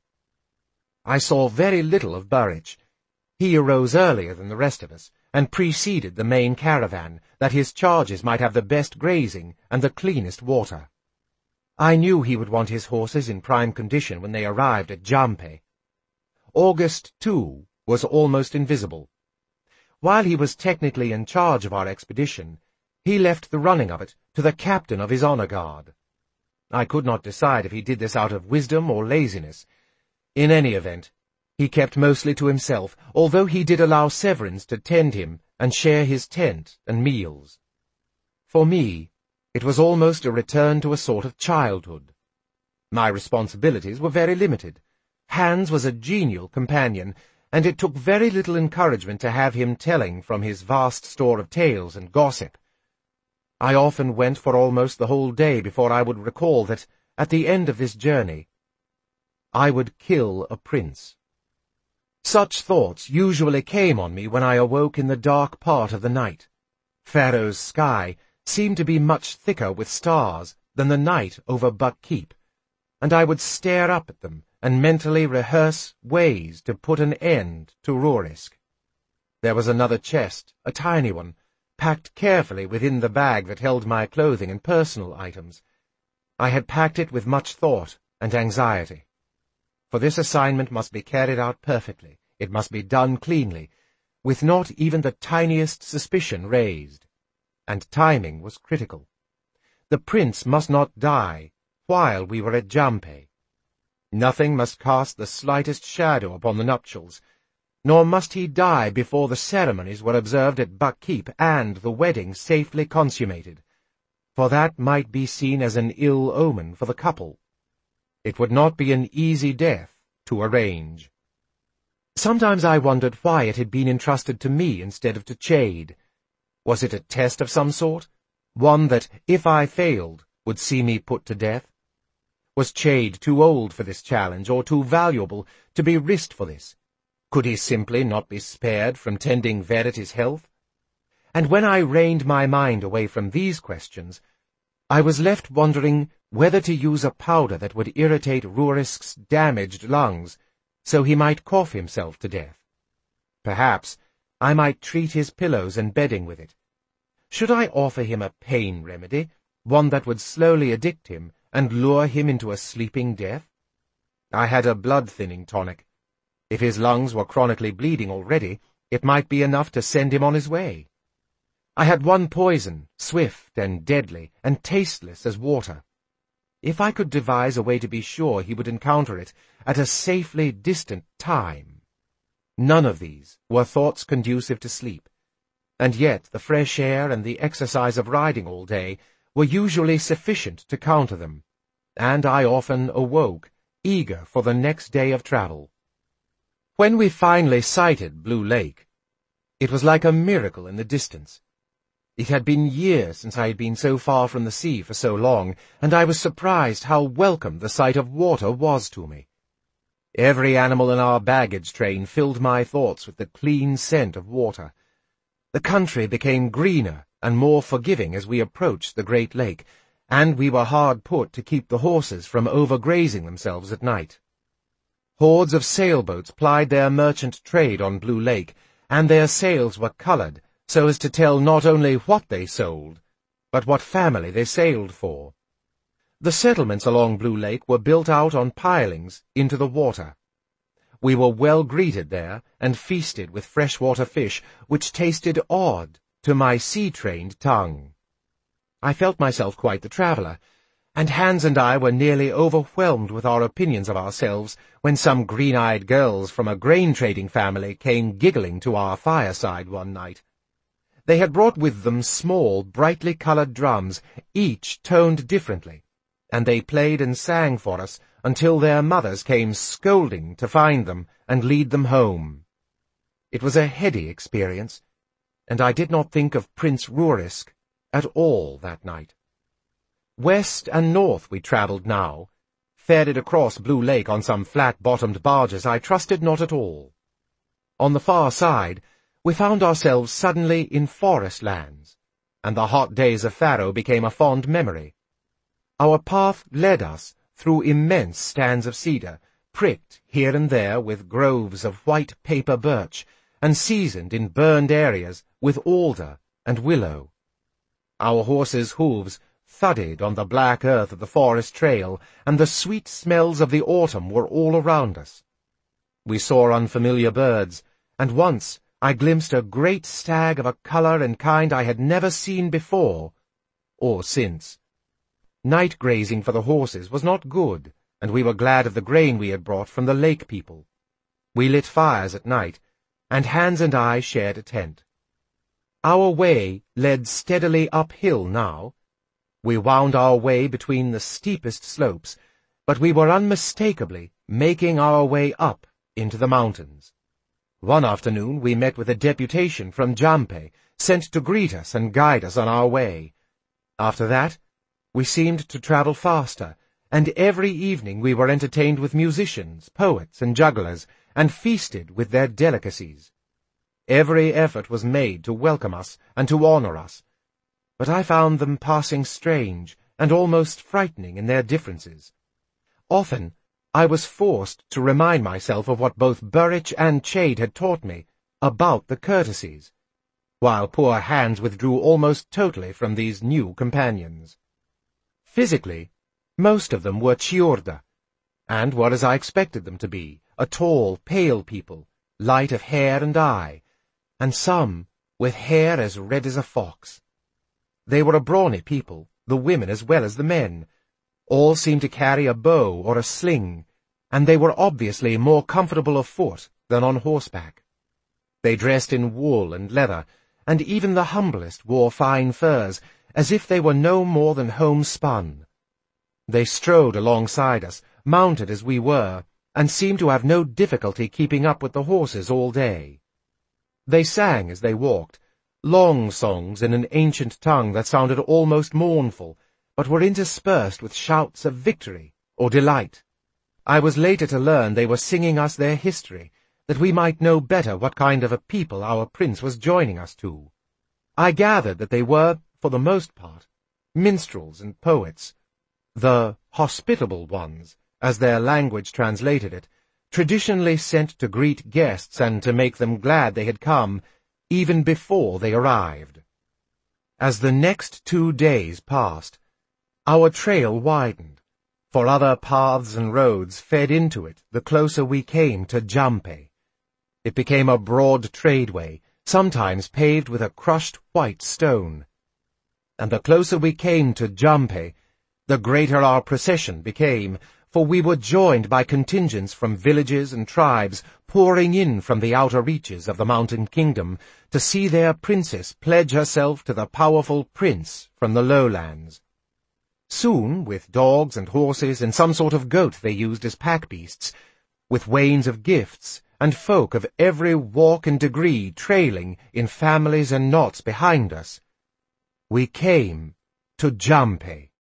I saw very little of Burrich. He arose earlier than the rest of us, and preceded the main caravan, that his charges might have the best grazing and the cleanest water. I knew he would want his horses in prime condition when they arrived at Jampe. August, too, was almost invisible. While he was technically in charge of our expedition, he left the running of it to the captain of his honor guard. I could not decide if he did this out of wisdom or laziness. In any event, he kept mostly to himself, although he did allow Severins to tend him and share his tent and meals. For me, it was almost a return to a sort of childhood. My responsibilities were very limited. Hans was a genial companion, and it took very little encouragement to have him telling from his vast store of tales and gossip. I often went for almost the whole day before I would recall that, at the end of this journey, I would kill a prince. Such thoughts usually came on me when I awoke in the dark part of the night. Faro's sky seemed to be much thicker with stars than the night over Buck Keep, and I would stare up at them and mentally rehearse ways to put an end to Rurisk. There was another chest, a tiny one, packed carefully within the bag that held my clothing and personal items. I had packed it with much thought and anxiety. For this assignment must be carried out perfectly. It must be done cleanly, with not even the tiniest suspicion raised. And timing was critical. The prince must not die while we were at Jampe. Nothing must cast the slightest shadow upon the nuptials, nor must he die before the ceremonies were observed at Buckkeep and the wedding safely consummated, for that might be seen as an ill omen for the couple. It would not be an easy death to arrange. Sometimes I wondered why it had been entrusted to me instead of to Chade. Was it a test of some sort? One that, if I failed, would see me put to death? Was Chade too old for this challenge, or too valuable to be risked for this? Could he simply not be spared from tending Verity's health? And when I reined my mind away from these questions, I was left wondering whether to use a powder that would irritate Rurisk's damaged lungs, so he might cough himself to death. Perhaps I might treat his pillows and bedding with it. Should I offer him a pain remedy, one that would slowly addict him and lure him into a sleeping death? I had a blood-thinning tonic. If his lungs were chronically bleeding already, it might be enough to send him on his way. I had one poison, swift and deadly, and tasteless as water. If I could devise a way to be sure he would encounter it at a safely distant time. None of these were thoughts conducive to sleep, and yet the fresh air and the exercise of riding all day were usually sufficient to counter them, and I often awoke, eager for the next day of travel. When we finally sighted Blue Lake, it was like a miracle in the distance. It had been years since I had been so far from the sea for so long, and I was surprised how welcome the sight of water was to me. Every animal in our baggage train filled my thoughts with the clean scent of water. The country became greener and more forgiving as we approached the great lake, and we were hard put to keep the horses from overgrazing themselves at night. Hordes of sailboats plied their merchant trade on Blue Lake, and their sails were colored so as to tell not only what they sold, but what family they sailed for. The settlements along Blue Lake were built out on pilings into the water. We were well greeted there, and feasted with freshwater fish, which tasted odd to my sea-trained tongue. I felt myself quite the traveller, and Hans and I were nearly overwhelmed with our opinions of ourselves when some green-eyed girls from a grain-trading family came giggling to our fireside one night. They had brought with them small, brightly coloured drums, each toned differently, and they played and sang for us until their mothers came scolding to find them and lead them home. It was a heady experience, and I did not think of Prince Rurisk at all that night. West and north we travelled now. Ferried across Blue Lake on some flat-bottomed barges I trusted not at all. On the far side, we found ourselves suddenly in forest lands, and the hot days of Faro became a fond memory. Our path led us through immense stands of cedar, pricked here and there with groves of white paper birch, and seasoned in burned areas with alder and willow. Our horses' hooves thudded on the black earth of the forest trail, and the sweet smells of the autumn were all around us. We saw unfamiliar birds, and once I glimpsed a great stag of a colour and kind I had never seen before, or since. Night grazing for the horses was not good, and we were glad of the grain we had brought from the lake people. We lit fires at night, and Hans and I shared a tent. Our way led steadily uphill now. We wound our way between the steepest slopes, but we were unmistakably making our way up into the mountains. One afternoon we met with a deputation from Jampe, sent to greet us and guide us on our way. After that, we seemed to travel faster, and every evening we were entertained with musicians, poets, and jugglers, and feasted with their delicacies. Every effort was made to welcome us and to honour us, but I found them passing strange and almost frightening in their differences. Often I was forced to remind myself of what both Burrich and Chade had taught me about the courtesies, while poor Hans withdrew almost totally from these new companions. Physically, most of them were Chiorda, and were as I expected them to be, a tall, pale people, light of hair and eye, and some with hair as red as a fox. They were a brawny people, the women as well as the men. All seemed to carry a bow or a sling, and they were obviously more comfortable afoot than on horseback. They dressed in wool and leather, and even the humblest wore fine furs, as if they were no more than homespun. They strode alongside us, mounted as we were, and seemed to have no difficulty keeping up with the horses all day. They sang as they walked, long songs in an ancient tongue that sounded almost mournful, but were interspersed with shouts of victory or delight. I was later to learn they were singing us their history, that we might know better what kind of a people our prince was joining us to. I gathered that they were, for the most part, minstrels and poets, the hospitable ones, as their language translated it, traditionally sent to greet guests and to make them glad they had come, even before they arrived. As the next two days passed, our trail widened, for other paths and roads fed into it the closer we came to Jampe. It became a broad tradeway, sometimes paved with a crushed white stone. And the closer we came to Jampe, the greater our procession became, for we were joined by contingents from villages and tribes pouring in from the outer reaches of the mountain kingdom to see their princess pledge herself to the powerful prince from the lowlands. Soon, with dogs and horses and some sort of goat they used as pack-beasts, with wains of gifts, and folk of every walk and degree trailing in families and knots behind us, we came to Jampe.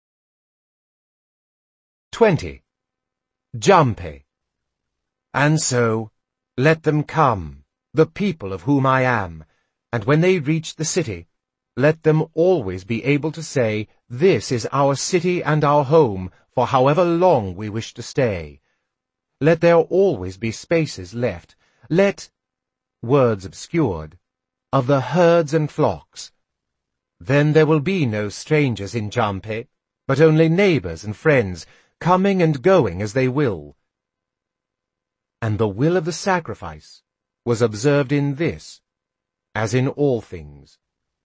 Twenty. Jampe. And so, let them come, the people of whom I am, and when they reach the city, let them always be able to say, this is our city and our home, for however long we wish to stay. Let there always be spaces left. Let, words obscured, of the herds and flocks. Then there will be no strangers in Jampe, but only neighbors and friends, coming and going as they will. And the will of the sacrifice was observed in this, as in all things.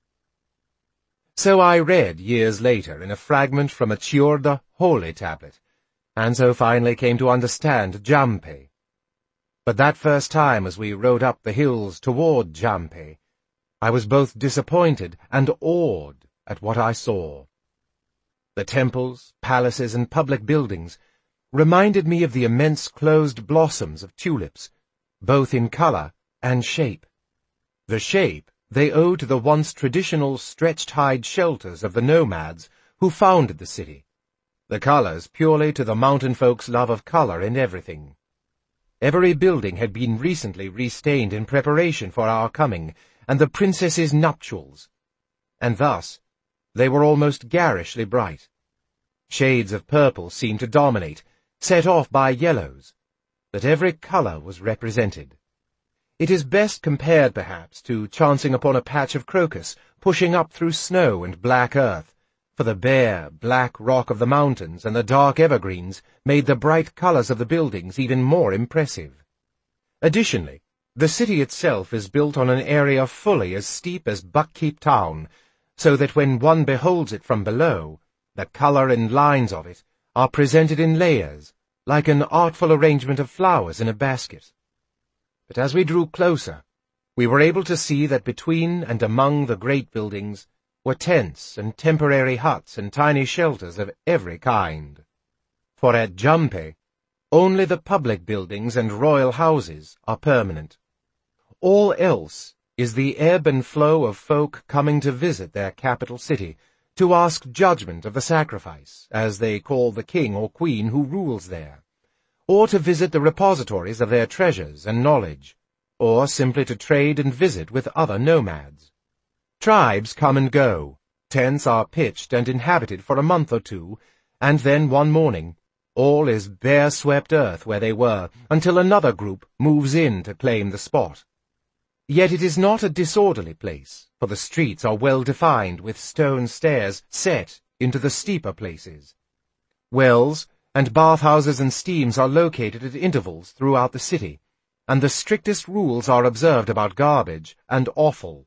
So I read years later in a fragment from a Chiorda holy tablet, and so finally came to understand Jampe. But that first time as we rode up the hills toward Jampe, I was both disappointed and awed at what I saw. The temples, palaces, and public buildings reminded me of the immense closed blossoms of tulips, both in color and shape. The shape they owe to the once traditional stretched-hide shelters of the nomads who founded the city. The colors purely to the mountain folks' love of color in everything. Every building had been recently restained in preparation for our coming, and the princess's nuptials, and thus they were almost garishly bright. Shades of purple seemed to dominate, set off by yellows, that every color was represented. It is best compared, perhaps, to chancing upon a patch of crocus, pushing up through snow and black earth, for the bare, black rock of the mountains and the dark evergreens made the bright colors of the buildings even more impressive. Additionally, the city itself is built on an area fully as steep as Buckkeep Town, so that when one beholds it from below, the color and lines of it are presented in layers, like an artful arrangement of flowers in a basket. But as we drew closer, we were able to see that between and among the great buildings were tents and temporary huts and tiny shelters of every kind. For at Jampe, only the public buildings and royal houses are permanent. All else is the ebb and flow of folk coming to visit their capital city, to ask judgment of the sacrifice, as they call the king or queen who rules there, or to visit the repositories of their treasures and knowledge, or simply to trade and visit with other nomads. Tribes come and go, tents are pitched and inhabited for a month or two, and then one morning, all is bare-swept earth where they were, until another group moves in to claim the spot. Yet it is not a disorderly place, for the streets are well defined with stone stairs set into the steeper places. Wells and bathhouses and steams are located at intervals throughout the city, and the strictest rules are observed about garbage and offal.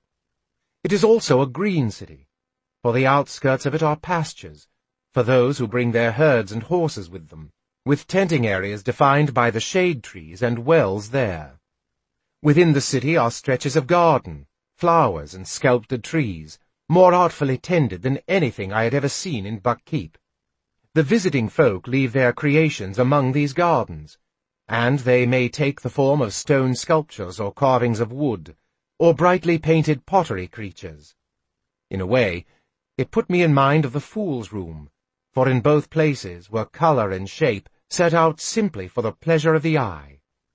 It is also a green city, for the outskirts of it are pastures, for those who bring their herds and horses with them, with tenting areas defined by the shade trees and wells there. Within the city are stretches of garden, flowers and sculpted trees, more artfully tended than anything I had ever seen in Buckkeep. The visiting folk leave their creations among these gardens, and they may take the form of stone sculptures or carvings of wood, or brightly painted pottery creatures. In a way, it put me in mind of the Fool's Room, for in both places were colour and shape set out simply for the pleasure of the eye.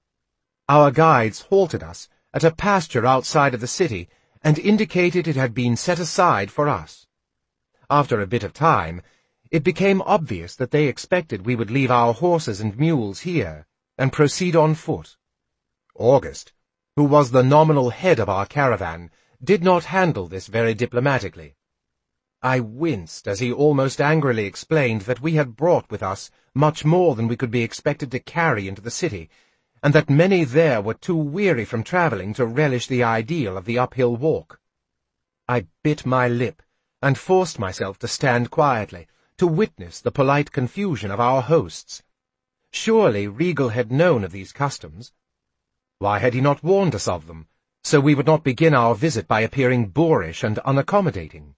Our guides halted us at a pasture outside of the city and indicated it had been set aside for us. After a bit of time, it became obvious that they expected we would leave our horses and mules here and proceed on foot. August, who was the nominal head of our caravan, did not handle this very diplomatically. I winced as he almost angrily explained that we had brought with us much more than we could be expected to carry into the city, and that many there were too weary from travelling to relish the ideal of the uphill walk. I bit my lip and forced myself to stand quietly, to witness the polite confusion of our hosts. Surely Regal had known of these customs. Why had he not warned us of them, so we would not begin our visit by appearing boorish and unaccommodating?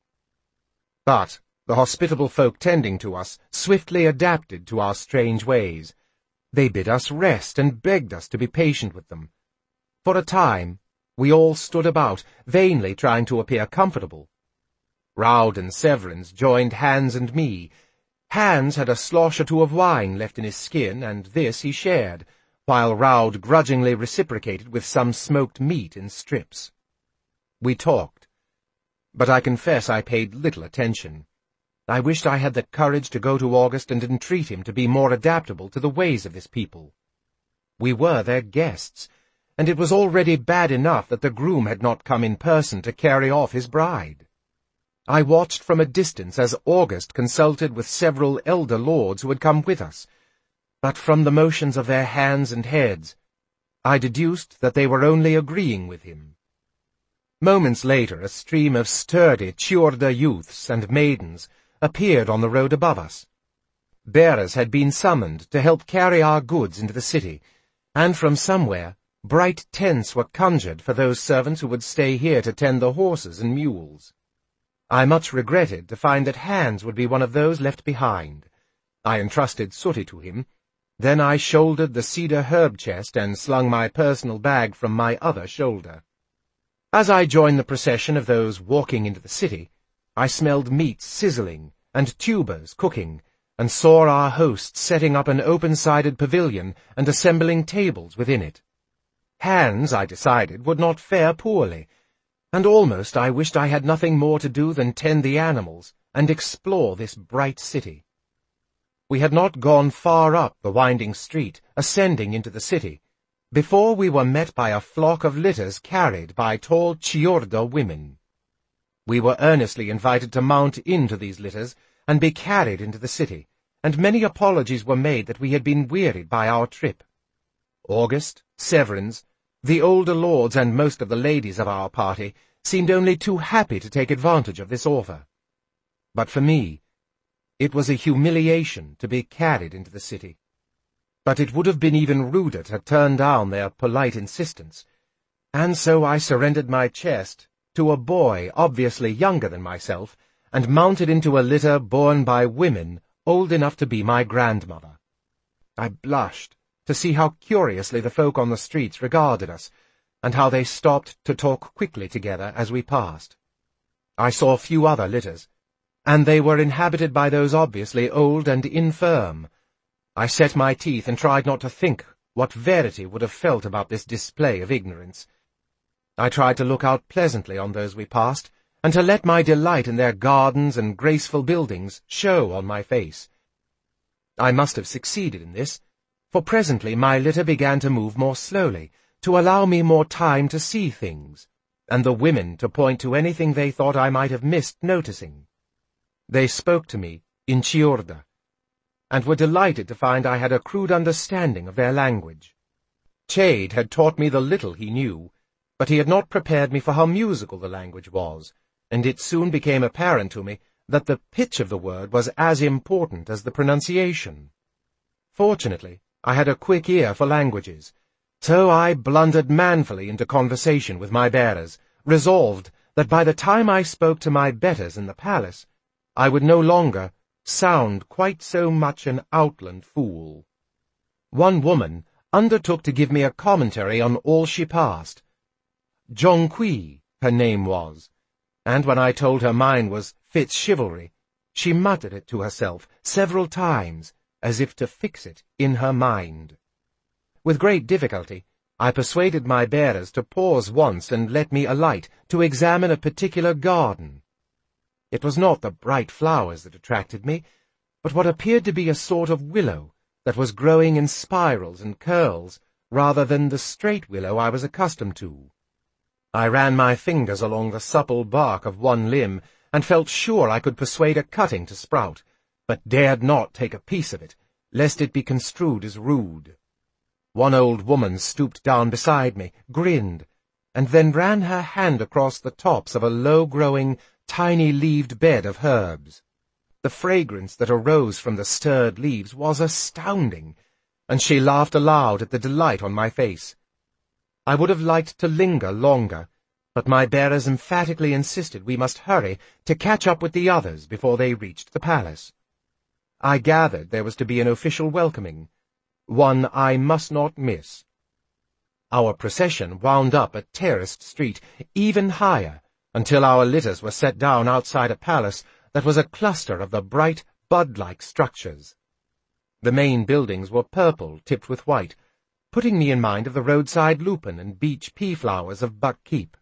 But the hospitable folk tending to us swiftly adapted to our strange ways. They bid us rest and begged us to be patient with them. For a time, we all stood about, vainly trying to appear comfortable. Raud and Severins joined Hans and me. Hans had a slosh or two of wine left in his skin, and this he shared, while Raud grudgingly reciprocated with some smoked meat in strips. We talked, but I confess I paid little attention. I wished I had the courage to go to August and entreat him to be more adaptable to the ways of this people. We were their guests, and it was already bad enough that the groom had not come in person to carry off his bride. I watched from a distance as August consulted with several elder lords who had come with us, but from the motions of their hands and heads, I deduced that they were only agreeing with him. Moments later, a stream of sturdy Chiorda youths and maidens appeared on the road above us. Bearers had been summoned to help carry our goods into the city, and from somewhere bright tents were conjured for those servants who would stay here to tend the horses and mules. I much regretted to find that Hans would be one of those left behind. I entrusted Sooty to him. Then I shouldered the cedar herb chest and slung my personal bag from my other shoulder. As I joined the procession of those walking into the city, I smelled meat sizzling and tubers cooking, and saw our hosts setting up an open-sided pavilion and assembling tables within it. Hans, I decided, would not fare poorly, and almost I wished I had nothing more to do than tend the animals and explore this bright city. We had not gone far up the winding street, ascending into the city, before we were met by a flock of litters carried by tall Chiorda women. We were earnestly invited to mount into these litters and be carried into the city, and many apologies were made that we had been wearied by our trip. August, Severins, the older lords and most of the ladies of our party seemed only too happy to take advantage of this offer. But for me, it was a humiliation to be carried into the city. But it would have been even ruder to turn down their polite insistence, and so I surrendered my chest to a boy obviously younger than myself, and mounted into a litter borne by women old enough to be my grandmother. I blushed to see how curiously the folk on the streets regarded us, and how they stopped to talk quickly together as we passed. I saw few other litters, and they were inhabited by those obviously old and infirm. I set my teeth and tried not to think what Verity would have felt about this display of ignorance. I tried to look out pleasantly on those we passed, and to let my delight in their gardens and graceful buildings show on my face. I must have succeeded in this, for presently my litter began to move more slowly, to allow me more time to see things, and the women to point to anything they thought I might have missed noticing. They spoke to me in Chiorda, and were delighted to find I had a crude understanding of their language. Chade had taught me the little he knew, but he had not prepared me for how musical the language was, and it soon became apparent to me that the pitch of the word was as important as the pronunciation. Fortunately, I had a quick ear for languages, So I blundered manfully into conversation with my bearers, resolved that by the time I spoke to my betters in the palace, I would no longer sound quite so much an outland fool. One woman undertook to give me a commentary on all she passed. Jonqui, her name was, and when I told her mine was Fitzchivalry, she muttered it to herself several times, as if to fix it in her mind. With great difficulty, I persuaded my bearers to pause once and let me alight to examine a particular garden. It was not the bright flowers that attracted me, but what appeared to be a sort of willow that was growing in spirals and curls rather than the straight willow I was accustomed to. I ran my fingers along the supple bark of one limb and felt sure I could persuade a cutting to sprout, but dared not take a piece of it, lest it be construed as rude. One old woman stooped down beside me, grinned, and then ran her hand across the tops of a low-growing, tiny-leaved bed of herbs. The fragrance that arose from the stirred leaves was astounding, and she laughed aloud at the delight on my face. I would have liked to linger longer, but my bearers emphatically insisted we must hurry to catch up with the others before they reached the palace. I gathered there was to be an official welcoming, one I must not miss. Our procession wound up a terraced street, even higher, until our litters were set down outside a palace that was a cluster of the bright, bud-like structures. The main buildings were purple, tipped with white, putting me in mind of the roadside lupin and beach pea-flowers of Buck Keep.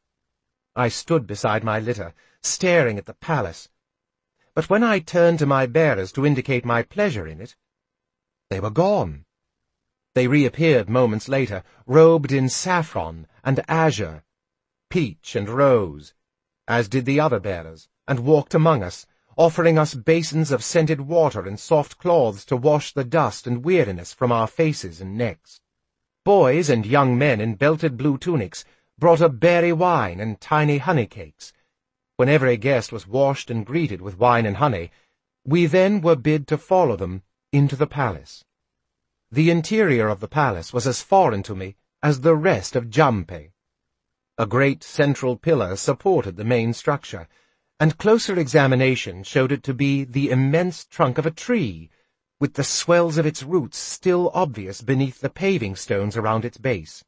I stood beside my litter, staring at the palace, but when I turned to my bearers to indicate my pleasure in it, they were gone. They reappeared moments later, robed in saffron and azure, peach and rose, as did the other bearers, and walked among us, offering us basins of scented water and soft cloths to wash the dust and weariness from our faces and necks. Boys and young men in belted blue tunics brought a berry wine and tiny honey cakes. When every guest was washed and greeted with wine and honey, we then were bid to follow them into the palace. The interior of the palace was as foreign to me as the rest of Jampe. A great central pillar supported the main structure, and closer examination showed it to be the immense trunk of a tree, with the swells of its roots still obvious beneath the paving stones around its base.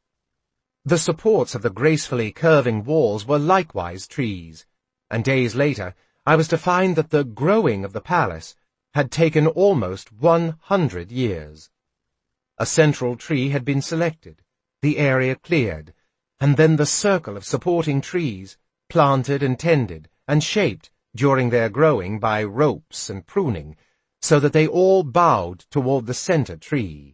The supports of the gracefully curving walls were likewise trees, and days later I was to find that the growing of the palace had taken almost one hundred years. A central tree had been selected, the area cleared, and then the circle of supporting trees, planted and tended, and shaped during their growing by ropes and pruning, so that they all bowed toward the center tree.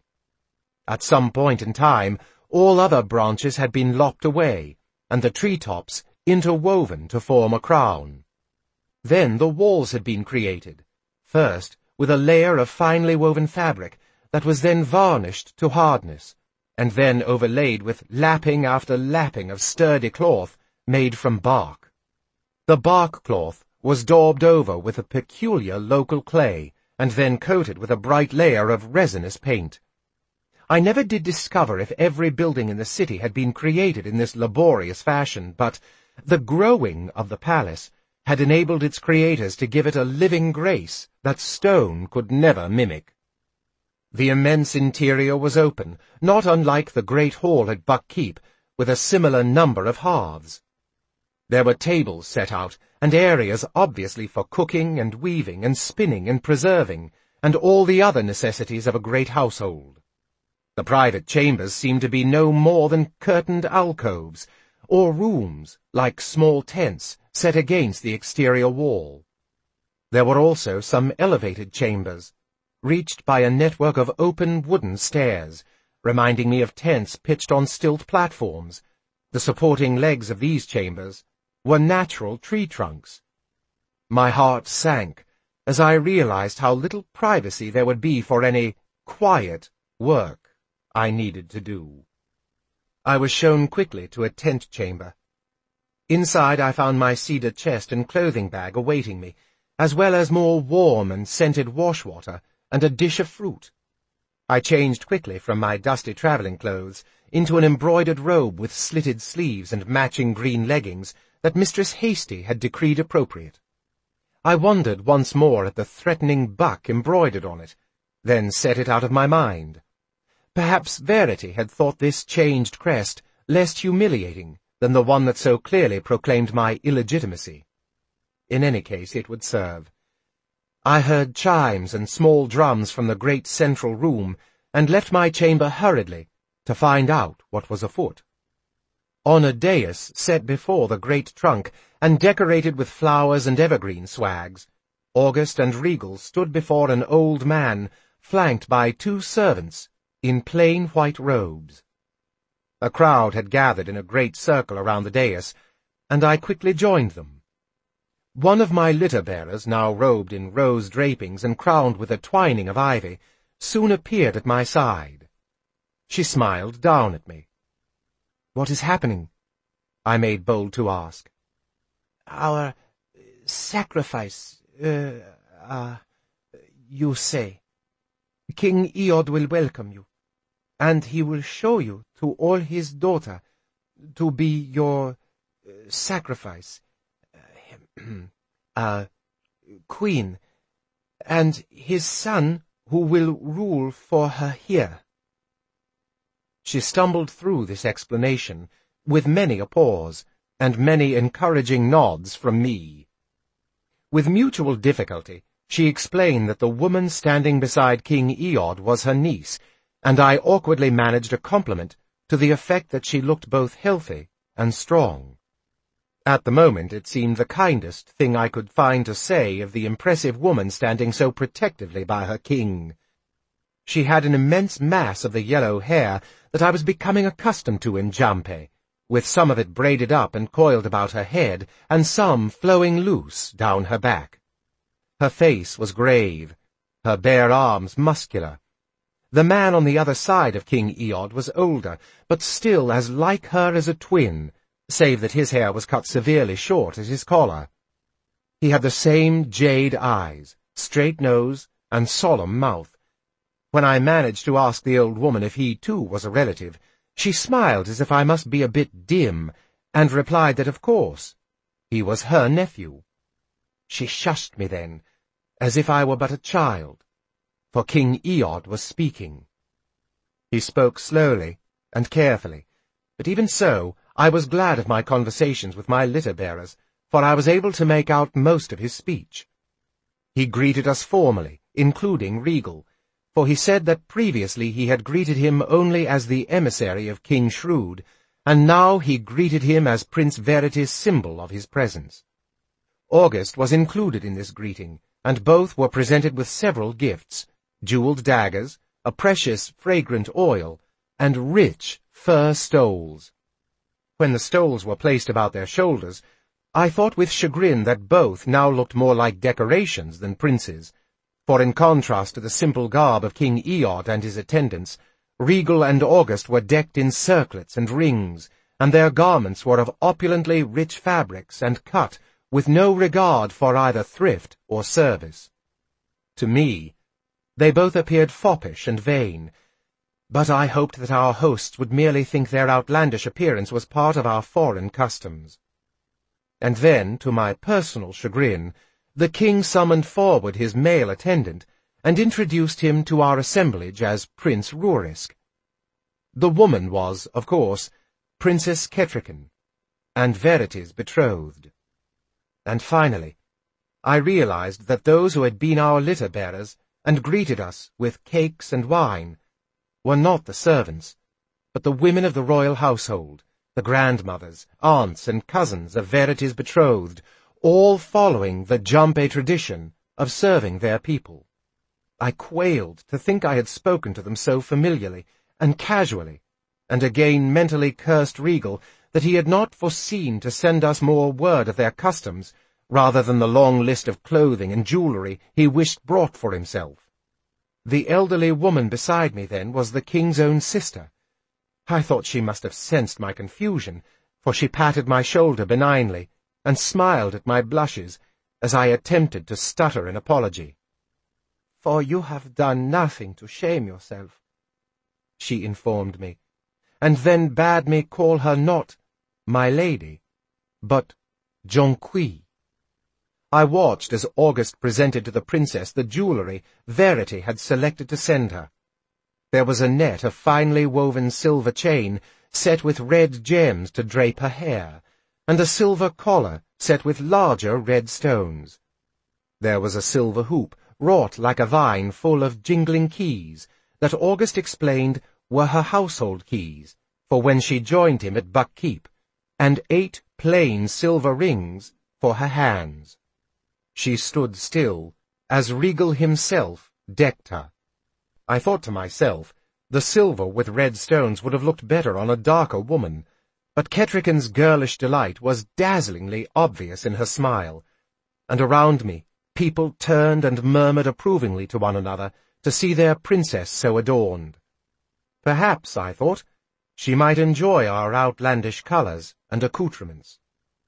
At some point in time, all other branches had been lopped away, and the tree-tops interwoven to form a crown. Then the walls had been created, first with a layer of finely woven fabric that was then varnished to hardness, and then overlaid with lapping after lapping of sturdy cloth made from bark. The bark cloth was daubed over with a peculiar local clay, and then coated with a bright layer of resinous paint. I never did discover if every building in the city had been created in this laborious fashion, but the growing of the palace had enabled its creators to give it a living grace that stone could never mimic. The immense interior was open, not unlike the great hall at Buck Keep, with a similar number of hearths. There were tables set out, and areas obviously for cooking and weaving and spinning and preserving, and all the other necessities of a great household. The private chambers seemed to be no more than curtained alcoves, or rooms, like small tents, set against the exterior wall. There were also some elevated chambers, reached by a network of open wooden stairs, reminding me of tents pitched on stilt platforms. The supporting legs of these chambers were natural tree trunks. My heart sank as I realized how little privacy there would be for any quiet work I needed to do. I was shown quickly to a tent chamber. Inside I found my cedar chest and clothing bag awaiting me, as well as more warm and scented wash-water and a dish of fruit. I changed quickly from my dusty traveling clothes into an embroidered robe with slitted sleeves and matching green leggings that Mistress Hasty had decreed appropriate. I wondered once more at the threatening buck embroidered on it, then set it out of my mind. Perhaps Verity had thought this changed crest less humiliating than the one that so clearly proclaimed my illegitimacy. In any case, it would serve. I heard chimes and small drums from the great central room, and left my chamber hurriedly to find out what was afoot. On a dais set before the great trunk, and decorated with flowers and evergreen swags, August and Regal stood before an old man, flanked by two servants in plain white robes. A crowd had gathered in a great circle around the dais, and I quickly joined them. One of my litter-bearers, now robed in rose drapings and crowned with a twining of ivy, soon appeared at my side. She smiled down at me. "What is happening?" I made bold to ask. "Our sacrifice, uh, uh, you say. King Eod will welcome you, and he will show you to all his daughter, to be your uh, sacrifice, uh, queen, and his son who will rule for her here." She stumbled through this explanation, with many a pause, and many encouraging nods from me. With mutual difficulty, she explained that the woman standing beside King Eod was her niece, and I awkwardly managed a compliment to the effect that she looked both healthy and strong. At the moment it seemed the kindest thing I could find to say of the impressive woman standing so protectively by her king. She had an immense mass of the yellow hair that I was becoming accustomed to in Jampe, with some of it braided up and coiled about her head, and some flowing loose down her back. Her face was grave, her bare arms muscular. The man on the other side of King Eod was older, but still as like her as a twin, save that his hair was cut severely short at his collar. He had the same jade eyes, straight nose, and solemn mouth. When I managed to ask the old woman if he too was a relative, she smiled as if I must be a bit dim, and replied that of course he was her nephew. She shushed me then, as if I were but a child, for King Eod was speaking. He spoke slowly and carefully, but even so I was glad of my conversations with my litter-bearers, for I was able to make out most of his speech. He greeted us formally, including Regal, for he said that previously he had greeted him only as the emissary of King Shrewd, and now he greeted him as Prince Verity's symbol of his presence. August was included in this greeting, and both were presented with several gifts, jeweled daggers, a precious, fragrant oil, and rich fur stoles. When the stoles were placed about their shoulders, I thought with chagrin that both now looked more like decorations than princes, for in contrast to the simple garb of King Eod and his attendants, Regal and August were decked in circlets and rings, and their garments were of opulently rich fabrics and cut with no regard for either thrift or service. To me, they both appeared foppish and vain, but I hoped that our hosts would merely think their outlandish appearance was part of our foreign customs. And then, to my personal chagrin, the king summoned forward his male attendant, and introduced him to our assemblage as Prince Rurisk. The woman was, of course, Princess Ketrican, and Verity's betrothed. And finally, I realized that those who had been our litter-bearers and greeted us with cakes and wine were not the servants, but the women of the royal household, the grandmothers, aunts, and cousins of Verity's betrothed, all following the Jampe tradition of serving their people. I quailed to think I had spoken to them so familiarly and casually, and again mentally cursed Regal that he had not foreseen to send us more word of their customs, rather than the long list of clothing and jewellery he wished brought for himself. The elderly woman beside me, then, was the king's own sister. I thought she must have sensed my confusion, for she patted my shoulder benignly, and smiled at my blushes as I attempted to stutter an apology. "For you have done nothing to shame yourself," she informed me, and then bade me call her not my lady, but Jonquil. I watched as August presented to the princess the jewellery Verity had selected to send her. There was a net of finely woven silver chain set with red gems to drape her hair, and a silver collar set with larger red stones. There was a silver hoop, wrought like a vine, full of jingling keys, that August explained were her household keys, for when she joined him at Buckkeep, and eight plain silver rings for her hands. She stood still, as Regal himself decked her. I thought to myself, the silver with red stones would have looked better on a darker woman, but Kettrican's girlish delight was dazzlingly obvious in her smile, and around me people turned and murmured approvingly to one another to see their princess so adorned. Perhaps, I thought, she might enjoy our outlandish colours and accoutrements.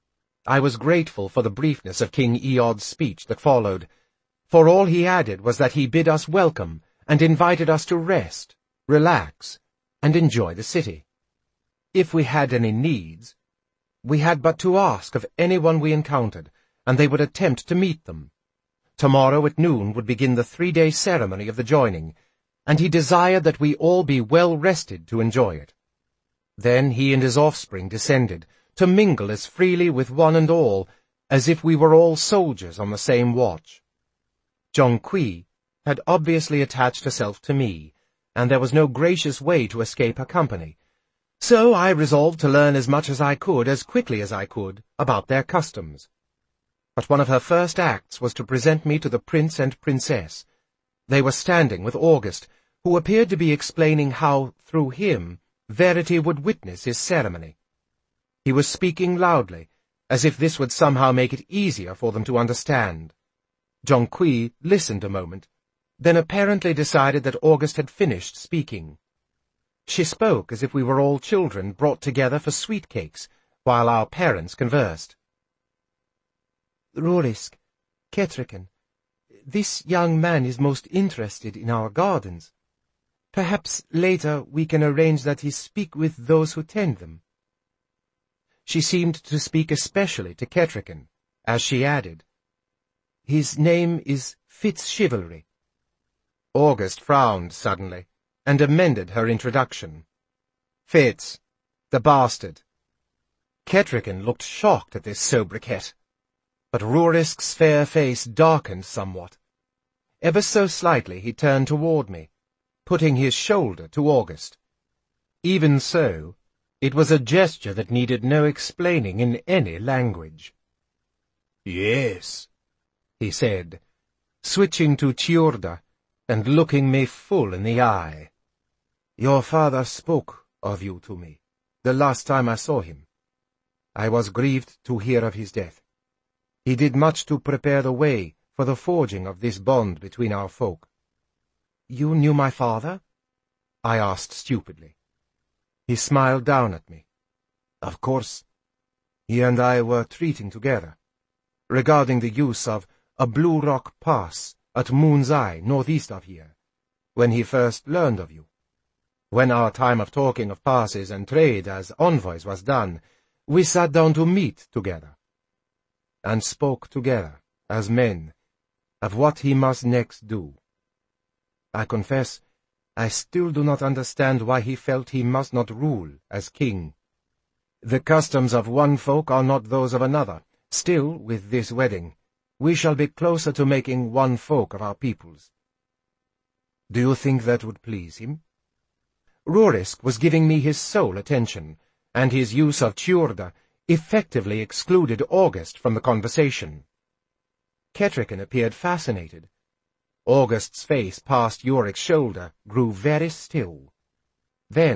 I was grateful for the briefness of King Eod's speech that followed, for all he added was that he bid us welcome and invited us to rest, relax, and enjoy the city. If we had any needs, we had but to ask of anyone we encountered, and they would attempt to meet them. Tomorrow at noon would begin the three-day ceremony of the joining, and he desired that we all be well rested to enjoy it. Then he and his offspring descended, to mingle as freely with one and all as if we were all soldiers on the same watch. Jonquil had obviously attached herself to me, and there was no gracious way to escape her company, so I resolved to learn as much as I could, as quickly as I could, about their customs. But one of her first acts was to present me to the prince and princess. They were standing with August, who appeared to be explaining how, through him, Verity would witness his ceremony. He was speaking loudly, as if this would somehow make it easier for them to understand. Jonquil listened a moment, then apparently decided that August had finished speaking. She spoke as if we were all children brought together for sweet cakes, while our parents conversed. Rurisk, Kettrican, this young man is most interested in our gardens. Perhaps later we can arrange that he speak with those who tend them. She seemed to speak especially to Kettrican, as she added, His name is Fitzchivalry. August frowned suddenly, and amended her introduction. Fitz, the bastard. Kettrican looked shocked at this sobriquet, but Rurisk's fair face darkened somewhat. Ever so slightly he turned toward me, putting his shoulder to August. Even so, it was a gesture that needed no explaining in any language. Yes, he said, switching to Tjurda and looking me full in the eye. Your father spoke of you to me, the last time I saw him. I was grieved to hear of his death. He did much to prepare the way for the forging of this bond between our folk. You knew my father? I asked stupidly. He smiled down at me. Of course. He and I were treating together, regarding the use of a Blue Rock Pass at Moon's Eye, northeast of here, when he first learned of you. When our time of talking of passes and trade as envoys was done, we sat down to meat together, and spoke together, as men, of what he must next do. I confess, I still do not understand why he felt he must not rule as king. The customs of one folk are not those of another. Still, with this wedding, we shall be closer to making one folk of our peoples. Do you think that would please him? Rurisk was giving me his sole attention, and his use of Tjurda effectively excluded August from the conversation. Kettrican appeared fascinated. August's face past Yorick's shoulder grew very still. Then